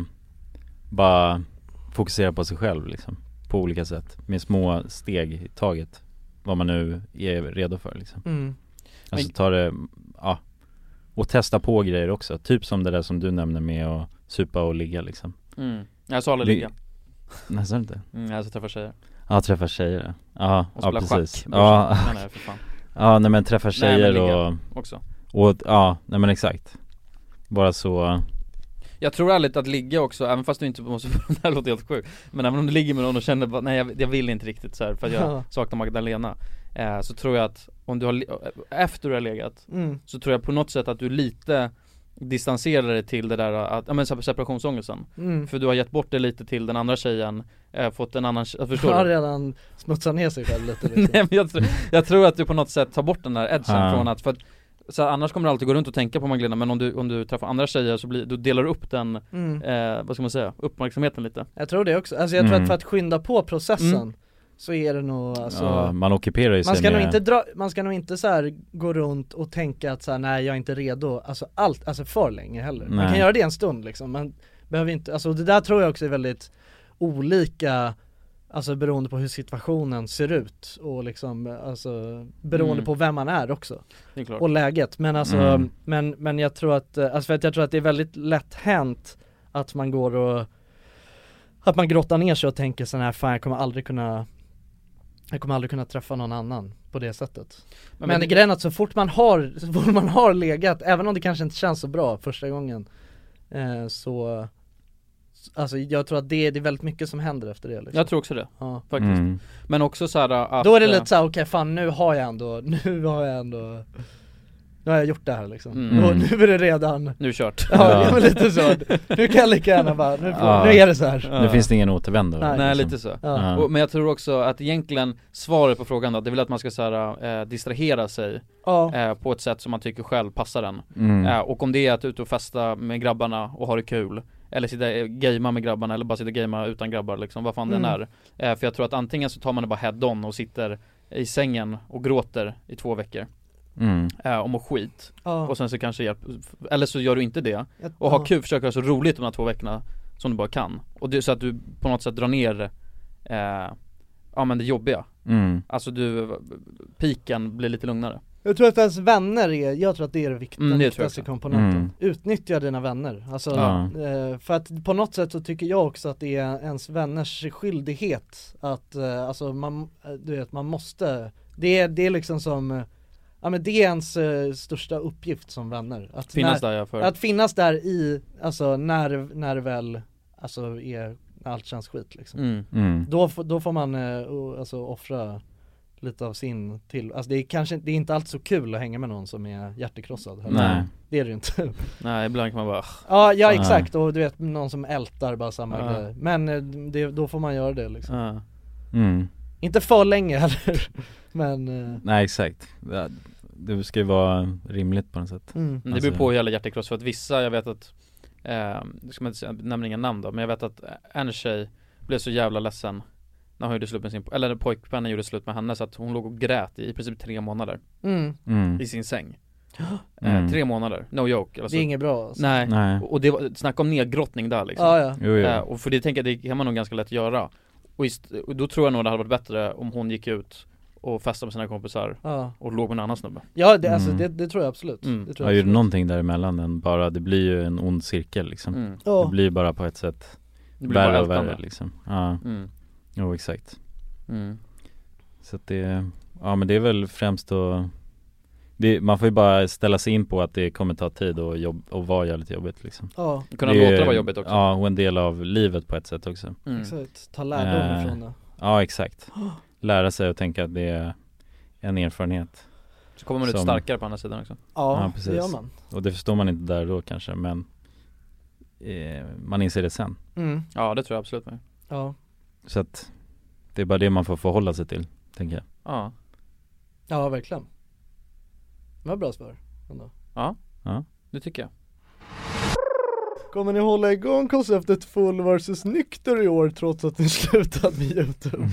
bara fokusera på sig själv liksom, på olika sätt, med små steg i taget, vad man nu är redo för liksom. Alltså ta det, ja, och testa på grejer också, typ som det där som du nämner med att supa och ligga liksom. Jag sa aldrig ligga. Nej, så inte. Jag ska träffa tjejer. Ja, träffa tjejer. Ja, och spela precis. Schack, ja, nej, för fan. Ja, nej men träffa tjejer, nej, men och också. Och ja, nej men exakt. Bara så. Jag tror ärligt att ligga också, även fast du inte måste, det här låter helt sjukt, men även om du ligger med någon och känner bara, nej jag vill inte riktigt så här, för att jag saknar Magdalena, så tror jag att om du har, efter du har legat, så tror jag på något sätt att du lite distanserar dig till det där att, ja men separationsångesten. För du har gett bort det lite till den andra tjejen, fått en annan, förstår du? Har redan smutsat ner sig själv lite liksom. Nej, men jag tror att du på något sätt tar bort den där edgen från att, för att så annars kommer du alltid gå runt och tänka på Magdalena, men om du träffar andra tjejer så du delar upp den vad ska man säga, uppmärksamheten lite. Jag tror det också, alltså jag tror att för att skynda på processen så är det nog alltså, man ockuperar ju sig man ska nog inte så här gå runt och tänka att så här, nej jag är inte redo, alltså för länge heller. Man kan göra det en stund liksom, man behöver inte, alltså det där tror jag också är väldigt olika, alltså beroende på hur situationen ser ut och liksom, alltså beroende på vem man är också. Det är klart. Och läget, men alltså men jag tror att, alltså för att jag tror att det är väldigt lätt hänt att man går och att man grottar ner sig och tänker så här, fan jag kommer aldrig kunna träffa någon annan på det sättet. Men grejen att så fort man har legat, även om det kanske inte känns så bra första gången, så alltså jag tror att det är väldigt mycket som händer efter det liksom. Jag tror också det, faktiskt. Men också så här att då är det lite så här, okej, fan nu har jag gjort det här liksom. Och nu är det redan, nu är det kört. Ja, men lite så. Nu kan jag lika gärna bara, nu är det så här. Nu finns det ingen återvändo. Nej, lite så. Men jag tror också att egentligen svaret på frågan då, det är väl att man ska så här, distrahera sig på ett sätt som man tycker själv passar den. Och om det är att ut och festa med grabbarna och ha det kul, eller sitta gamea med grabbarna, eller bara sitta gamea utan grabbar liksom, vad fan den är. För jag tror att antingen så tar man det bara head on och sitter i sängen och gråter i 2 veckor och mår skit, och sen så kanske eller så gör du inte det och har kul, försöker ha så roligt de här 2 veckorna som du bara kan, och det är så att du på något sätt drar ner men det jobbiga, alltså piken blir lite lugnare. Jag tror att ens vänner jag tror att det är det viktigaste komponenten. Utnyttja dina vänner. Alltså, för att på något sätt så tycker jag också att det är ens vänners skyldighet att, alltså man måste, det är liksom som, ja men det är ens största uppgift som vänner. Att finnas där i, alltså när det väl, alltså är, när allt känns skit liksom. Då får man alltså offra lite av sin till, alltså det är inte alltid så kul att hänga med någon som är hjärtekrossad. Nej. Det är det ju inte. Nej, ibland kan man bara ja exakt, och du vet någon som ältar bara samma grej. Men då får man göra det liksom. Inte för länge heller. Men nej, exakt. Det ska ju vara rimligt på något sätt. Det beror på hela hjärtekross, för att vissa, jag vet att ska man inte nämna inga namn då, men jag vet att en tjej blev så jävla ledsen när hon gjorde slut med eller pojkvännen gjorde slut med henne, så att hon låg och grät i princip 3 månader i sin säng. 3 månader, no joke alltså. Det är inget bra alltså. Nej. Och det var, snacka om nedgrottning där liksom. Jo. Och för det tänker jag, det kan man nog ganska lätt göra. Och då tror jag nog det hade varit bättre om hon gick ut och festade med sina kompisar och låg med en annan snubbe. Ja, det, alltså, det tror jag absolut. Det tror jag absolut. Gjorde någonting däremellan än bara, det blir ju en ond cirkel liksom. Det blir bara på ett sätt värre och värre liksom. Jo, exakt. Så att det, men det är väl främst då, man får ju bara ställa sig in på att det kommer ta tid och vara jävligt jobbigt liksom. Kunna låta det vara jobbigt också. Ja, och en del av livet på ett sätt också. Exakt, ta lärdom från det. Ja, exakt. Lära sig och tänka att det är en erfarenhet. Så kommer man ut starkare på andra sidan också. Ja, precis. Det gör man. Och det förstår man inte där då kanske, men man inser det sen. Ja, det tror jag absolut med. Ja. Så att det är bara det man får förhålla sig till, tänker jag. Ja, verkligen. Det var bra svar ändå. Ja, det tycker jag. Kommer ni hålla igång konceptet full versus nykter i år trots att ni slutat med YouTube?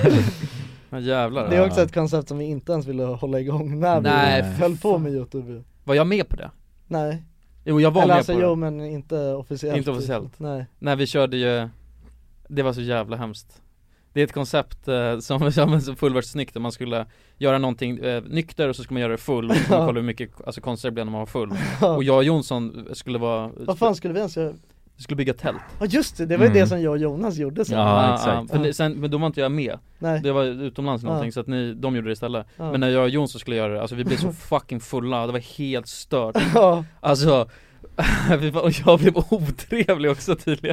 Men jävlar. Det är också ett koncept som vi inte ens ville hålla igång när vi höll på med YouTube. Var jag med på det? Nej. Jo, jag var eller med alltså, på det. Jo, men inte officiellt. Inte officiellt. Nej. När vi körde ju, det var så jävla hemskt. Det är ett koncept som full versus nykter. Man skulle göra någonting nykter och så skulle man göra det full. Och så man kolla hur mycket konstnär blir när man var full. Och jag och Jonsson skulle vara... Vad fan skulle vi ens göra? Vi skulle bygga tält. Ja just det var ju det som jag och Jonas gjorde sen. Ja, exakt. Men då var inte jag med. Nej. Det var utomlands någonting så att de gjorde det istället. Men när jag och Jonsson skulle göra det, alltså vi blev så fucking fulla. Det var helt stört. Alltså... och jag blev otrevlig också tydligen.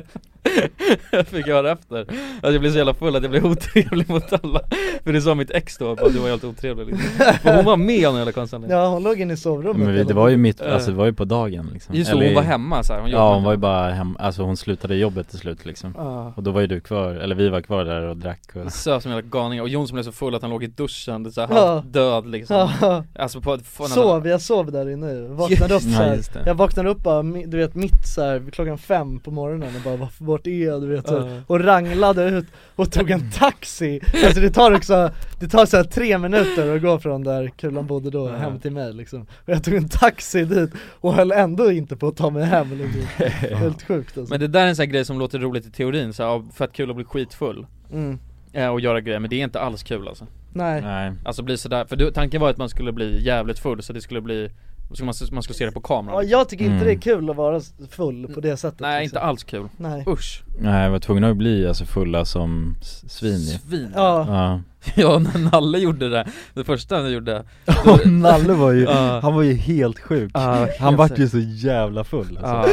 Jag fick göra efter att jag blev så jävla full att jag blev otrevlig mot alla. För det sa mitt ex då, att du var helt otrevlig liksom. Och hon var med om hela konserten. Ja, hon låg inne i sovrummet. Men det var ju alltså det var ju på dagen liksom. Just så, hon var hemma så här, hon var ju bara hemma, alltså hon slutade jobbet till slut liksom. Och då var ju du kvar, eller vi var kvar där och drack och... Så som jävla galningar. Och Jon som blev så full att han låg i duschen, det så här halvt död liksom. Alltså jag sov där inne. Vaknade upp så här. Jag vaknade upp bara, du vet, mitt så här, 5:00 på morgonen och bara, vart är jag, du vet så här, och ranglade ut och tog en taxi. Alltså det tar så här 3 minuter att gå från där Kulan bodde då hem till mig liksom. Och jag tog en taxi dit och höll ändå inte på att ta mig hem liksom. Helt sjukt alltså. Men det där är en sån här grej som låter roligt i teorin så här, för att kul att bli skitfull och göra grejer, men det är inte alls kul alltså. Nej. Alltså bli sådär, för tanken var att man skulle bli jävligt full så det skulle bli, man skulle se det på kameran. Ja, jag tycker inte det är kul att vara full på det sättet. Nej, liksom. inte alls kul. Nej. Usch. Nej, jag var tvungen att bli alltså fulla som svin. Ja, när Nalle gjorde det första han gjorde. Nalle var ju, han var ju helt sjuk. Han var ju så jävla full alltså.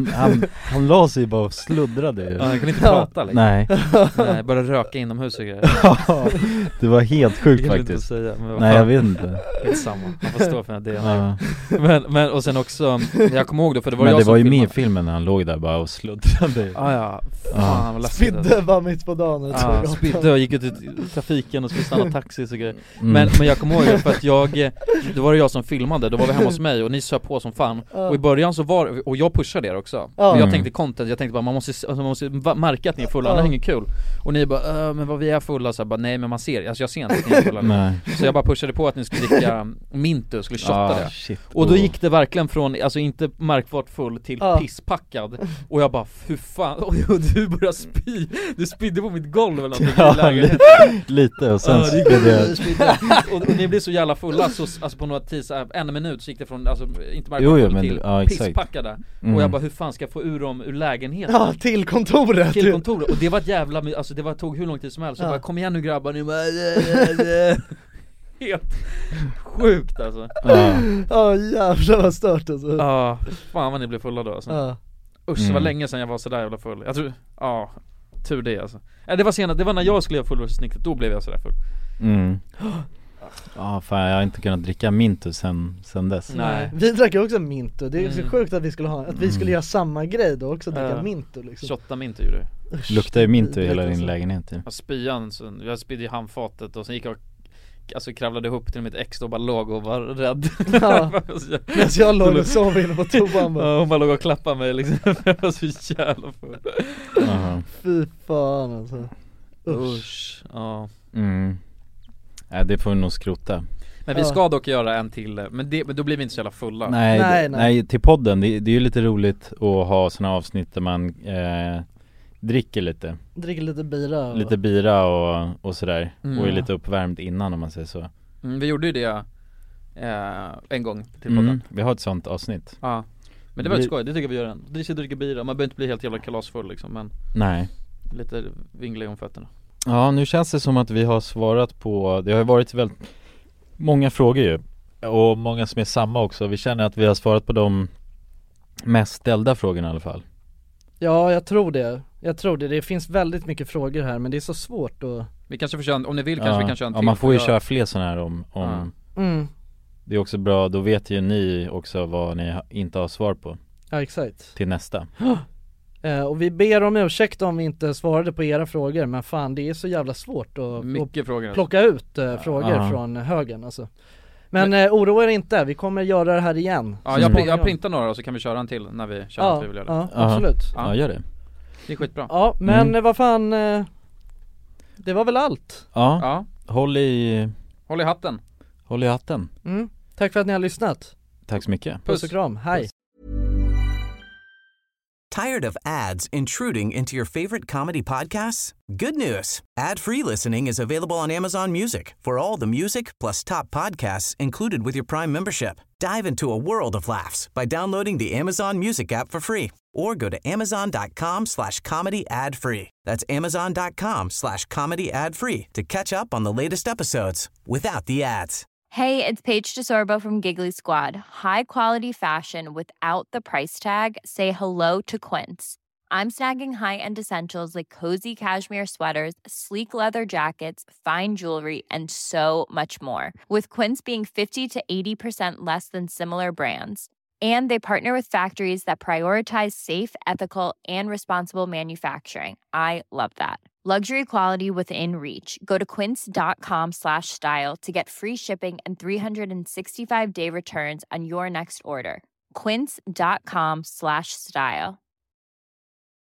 Han la sig bara och sluddrade. Han kunde inte prata liksom. Nej, bara röka inomhus och grejer. Det var helt sjukt faktiskt. Säga, nej, jag vet inte. Det är samma, man får stå för det. Men och sen också, jag kommer ihåg då, för det var men jag det som var ju filmade. med i filmen när han låg där bara och sluddrade. Fan, vad läskigt. Spidde var mitt på dagen. Spidde och gick ut i trafiken och skulle stanna taxi och grejer. Men jag kommer ihåg det för att då var det jag som filmade, då var vi hemma hos mig och ni söp på som fan. Och i början så och jag pushade er också. För jag tänkte content, jag tänkte bara man måste märka att ni är fulla, det är inget kul. Och ni bara, men vad vi är fulla, så bara, nej men man ser, alltså jag ser inte att ni är fulla. Så jag bara pushade på att ni skulle dricka Mintu, skulle shotta det. Shit. Och då gick det verkligen från, alltså inte märkbart full till pisspackad. Och jag bara, hur fan, och du började spy. Du spydde på mitt golv eller något. Lite och sen och ni blev så jävla fulla så, alltså på några tid, en minut så gick det från, alltså inte märkbart full till pisspackade. Och jag bara, hur fan ska jag få ur dem ur lägenheten? Ja, till kontoret. Och det var ett jävla, alltså det tog hur lång tid som helst. Så jag bara, kom igen nu grabbar, ni bara helt sjukt alltså. Jävlar vad stört alltså. Fan vad ni blev fulla då alltså. Usch, det var länge sedan jag var så där jävla full. Jag tror, tur det alltså. Det var senare, det var när jag skulle göra full versus nykter, då blev jag så där full. Fan, jag har inte kunnat dricka Mintu sen dess. Nej. Vi drack ju också Mintu. Det är så sjukt att vi skulle göra samma grej då också, dricka Mintu liksom. Shotta Mintu gjorde det. Luktar ju Mintu i hela din lägenhet. Spyan, jag spydde i handfatet och sen gick jag alltså kravlade ihop till mitt ex och bara låg och var rädd. Ja. Medan jag låg och sov inne på toan bara. Ja, hon bara låg och klappade mig liksom. Jag var så jävla full. Fy fan alltså. Usch. Ja. Det får vi nog skrota. Men vi ska dock göra en till. Men då blir vi inte så jävla fulla. Nej, till podden. Det är ju lite roligt att ha såna avsnitt där man dricker lite. Dricker lite bira. Lite bira och sådär. Och är lite uppvärmd innan, om man säger så. Vi gjorde ju det en gång till podden. Vi har ett sånt avsnitt. Ja. Men det var ett skoj, det tycker jag vi gör än. Dricka bira, man behöver inte bli helt jävla kalasfull liksom. Men nej. Lite vinglig om fötterna. Ja, nu känns det som att vi har svarat på. Det har ju varit väldigt många frågor ju. Och många som är samma också. Vi känner att vi har svarat på de mest ställda frågorna i alla fall. Ja, jag tror det. Det finns väldigt mycket frågor här, men det är så svårt att... Vi kanske får köra, om ni vill kanske vi kan köra en till. Ja, man får ju köra fler sådana här om Det är också bra, då vet ju ni också vad ni inte har svar på. Ja, exakt. Till nästa. Och vi ber om ursäkt om vi inte svarade på era frågor, men fan, det är så jävla svårt att plocka ut frågor från högen alltså. Men oroa er inte, vi kommer göra det här igen. Ja, jag printar några och så kan vi köra en till när vi känner att vi vill göra det. Ja, absolut. Ja, gör det. Det är skitbra. Ja, men vad fan, det var väl allt. Ja. Håll i hatten. Håll i hatten. Tack för att ni har lyssnat. Tack så mycket. Puss och kram, hej. Tired of ads intruding into your favorite comedy podcasts? Good news. Ad-free listening is available on Amazon Music for all the music plus top podcasts included with your Prime membership. Dive into a world of laughs by downloading the Amazon Music app for free or go to amazon.com/comedy ad-free. That's amazon.com/comedy ad-free to catch up on the latest episodes without the ads. Hey, it's Paige DeSorbo from Giggly Squad. High quality fashion without the price tag. Say hello to Quince. I'm snagging high-end essentials like cozy cashmere sweaters, sleek leather jackets, fine jewelry, and so much more. With Quince being 50 to 80% less than similar brands. And they partner with factories that prioritize safe, ethical, and responsible manufacturing. I love that. Luxury quality within reach. Go to quince.com/style to get free shipping and 365-day returns on your next order. Quince.com/style.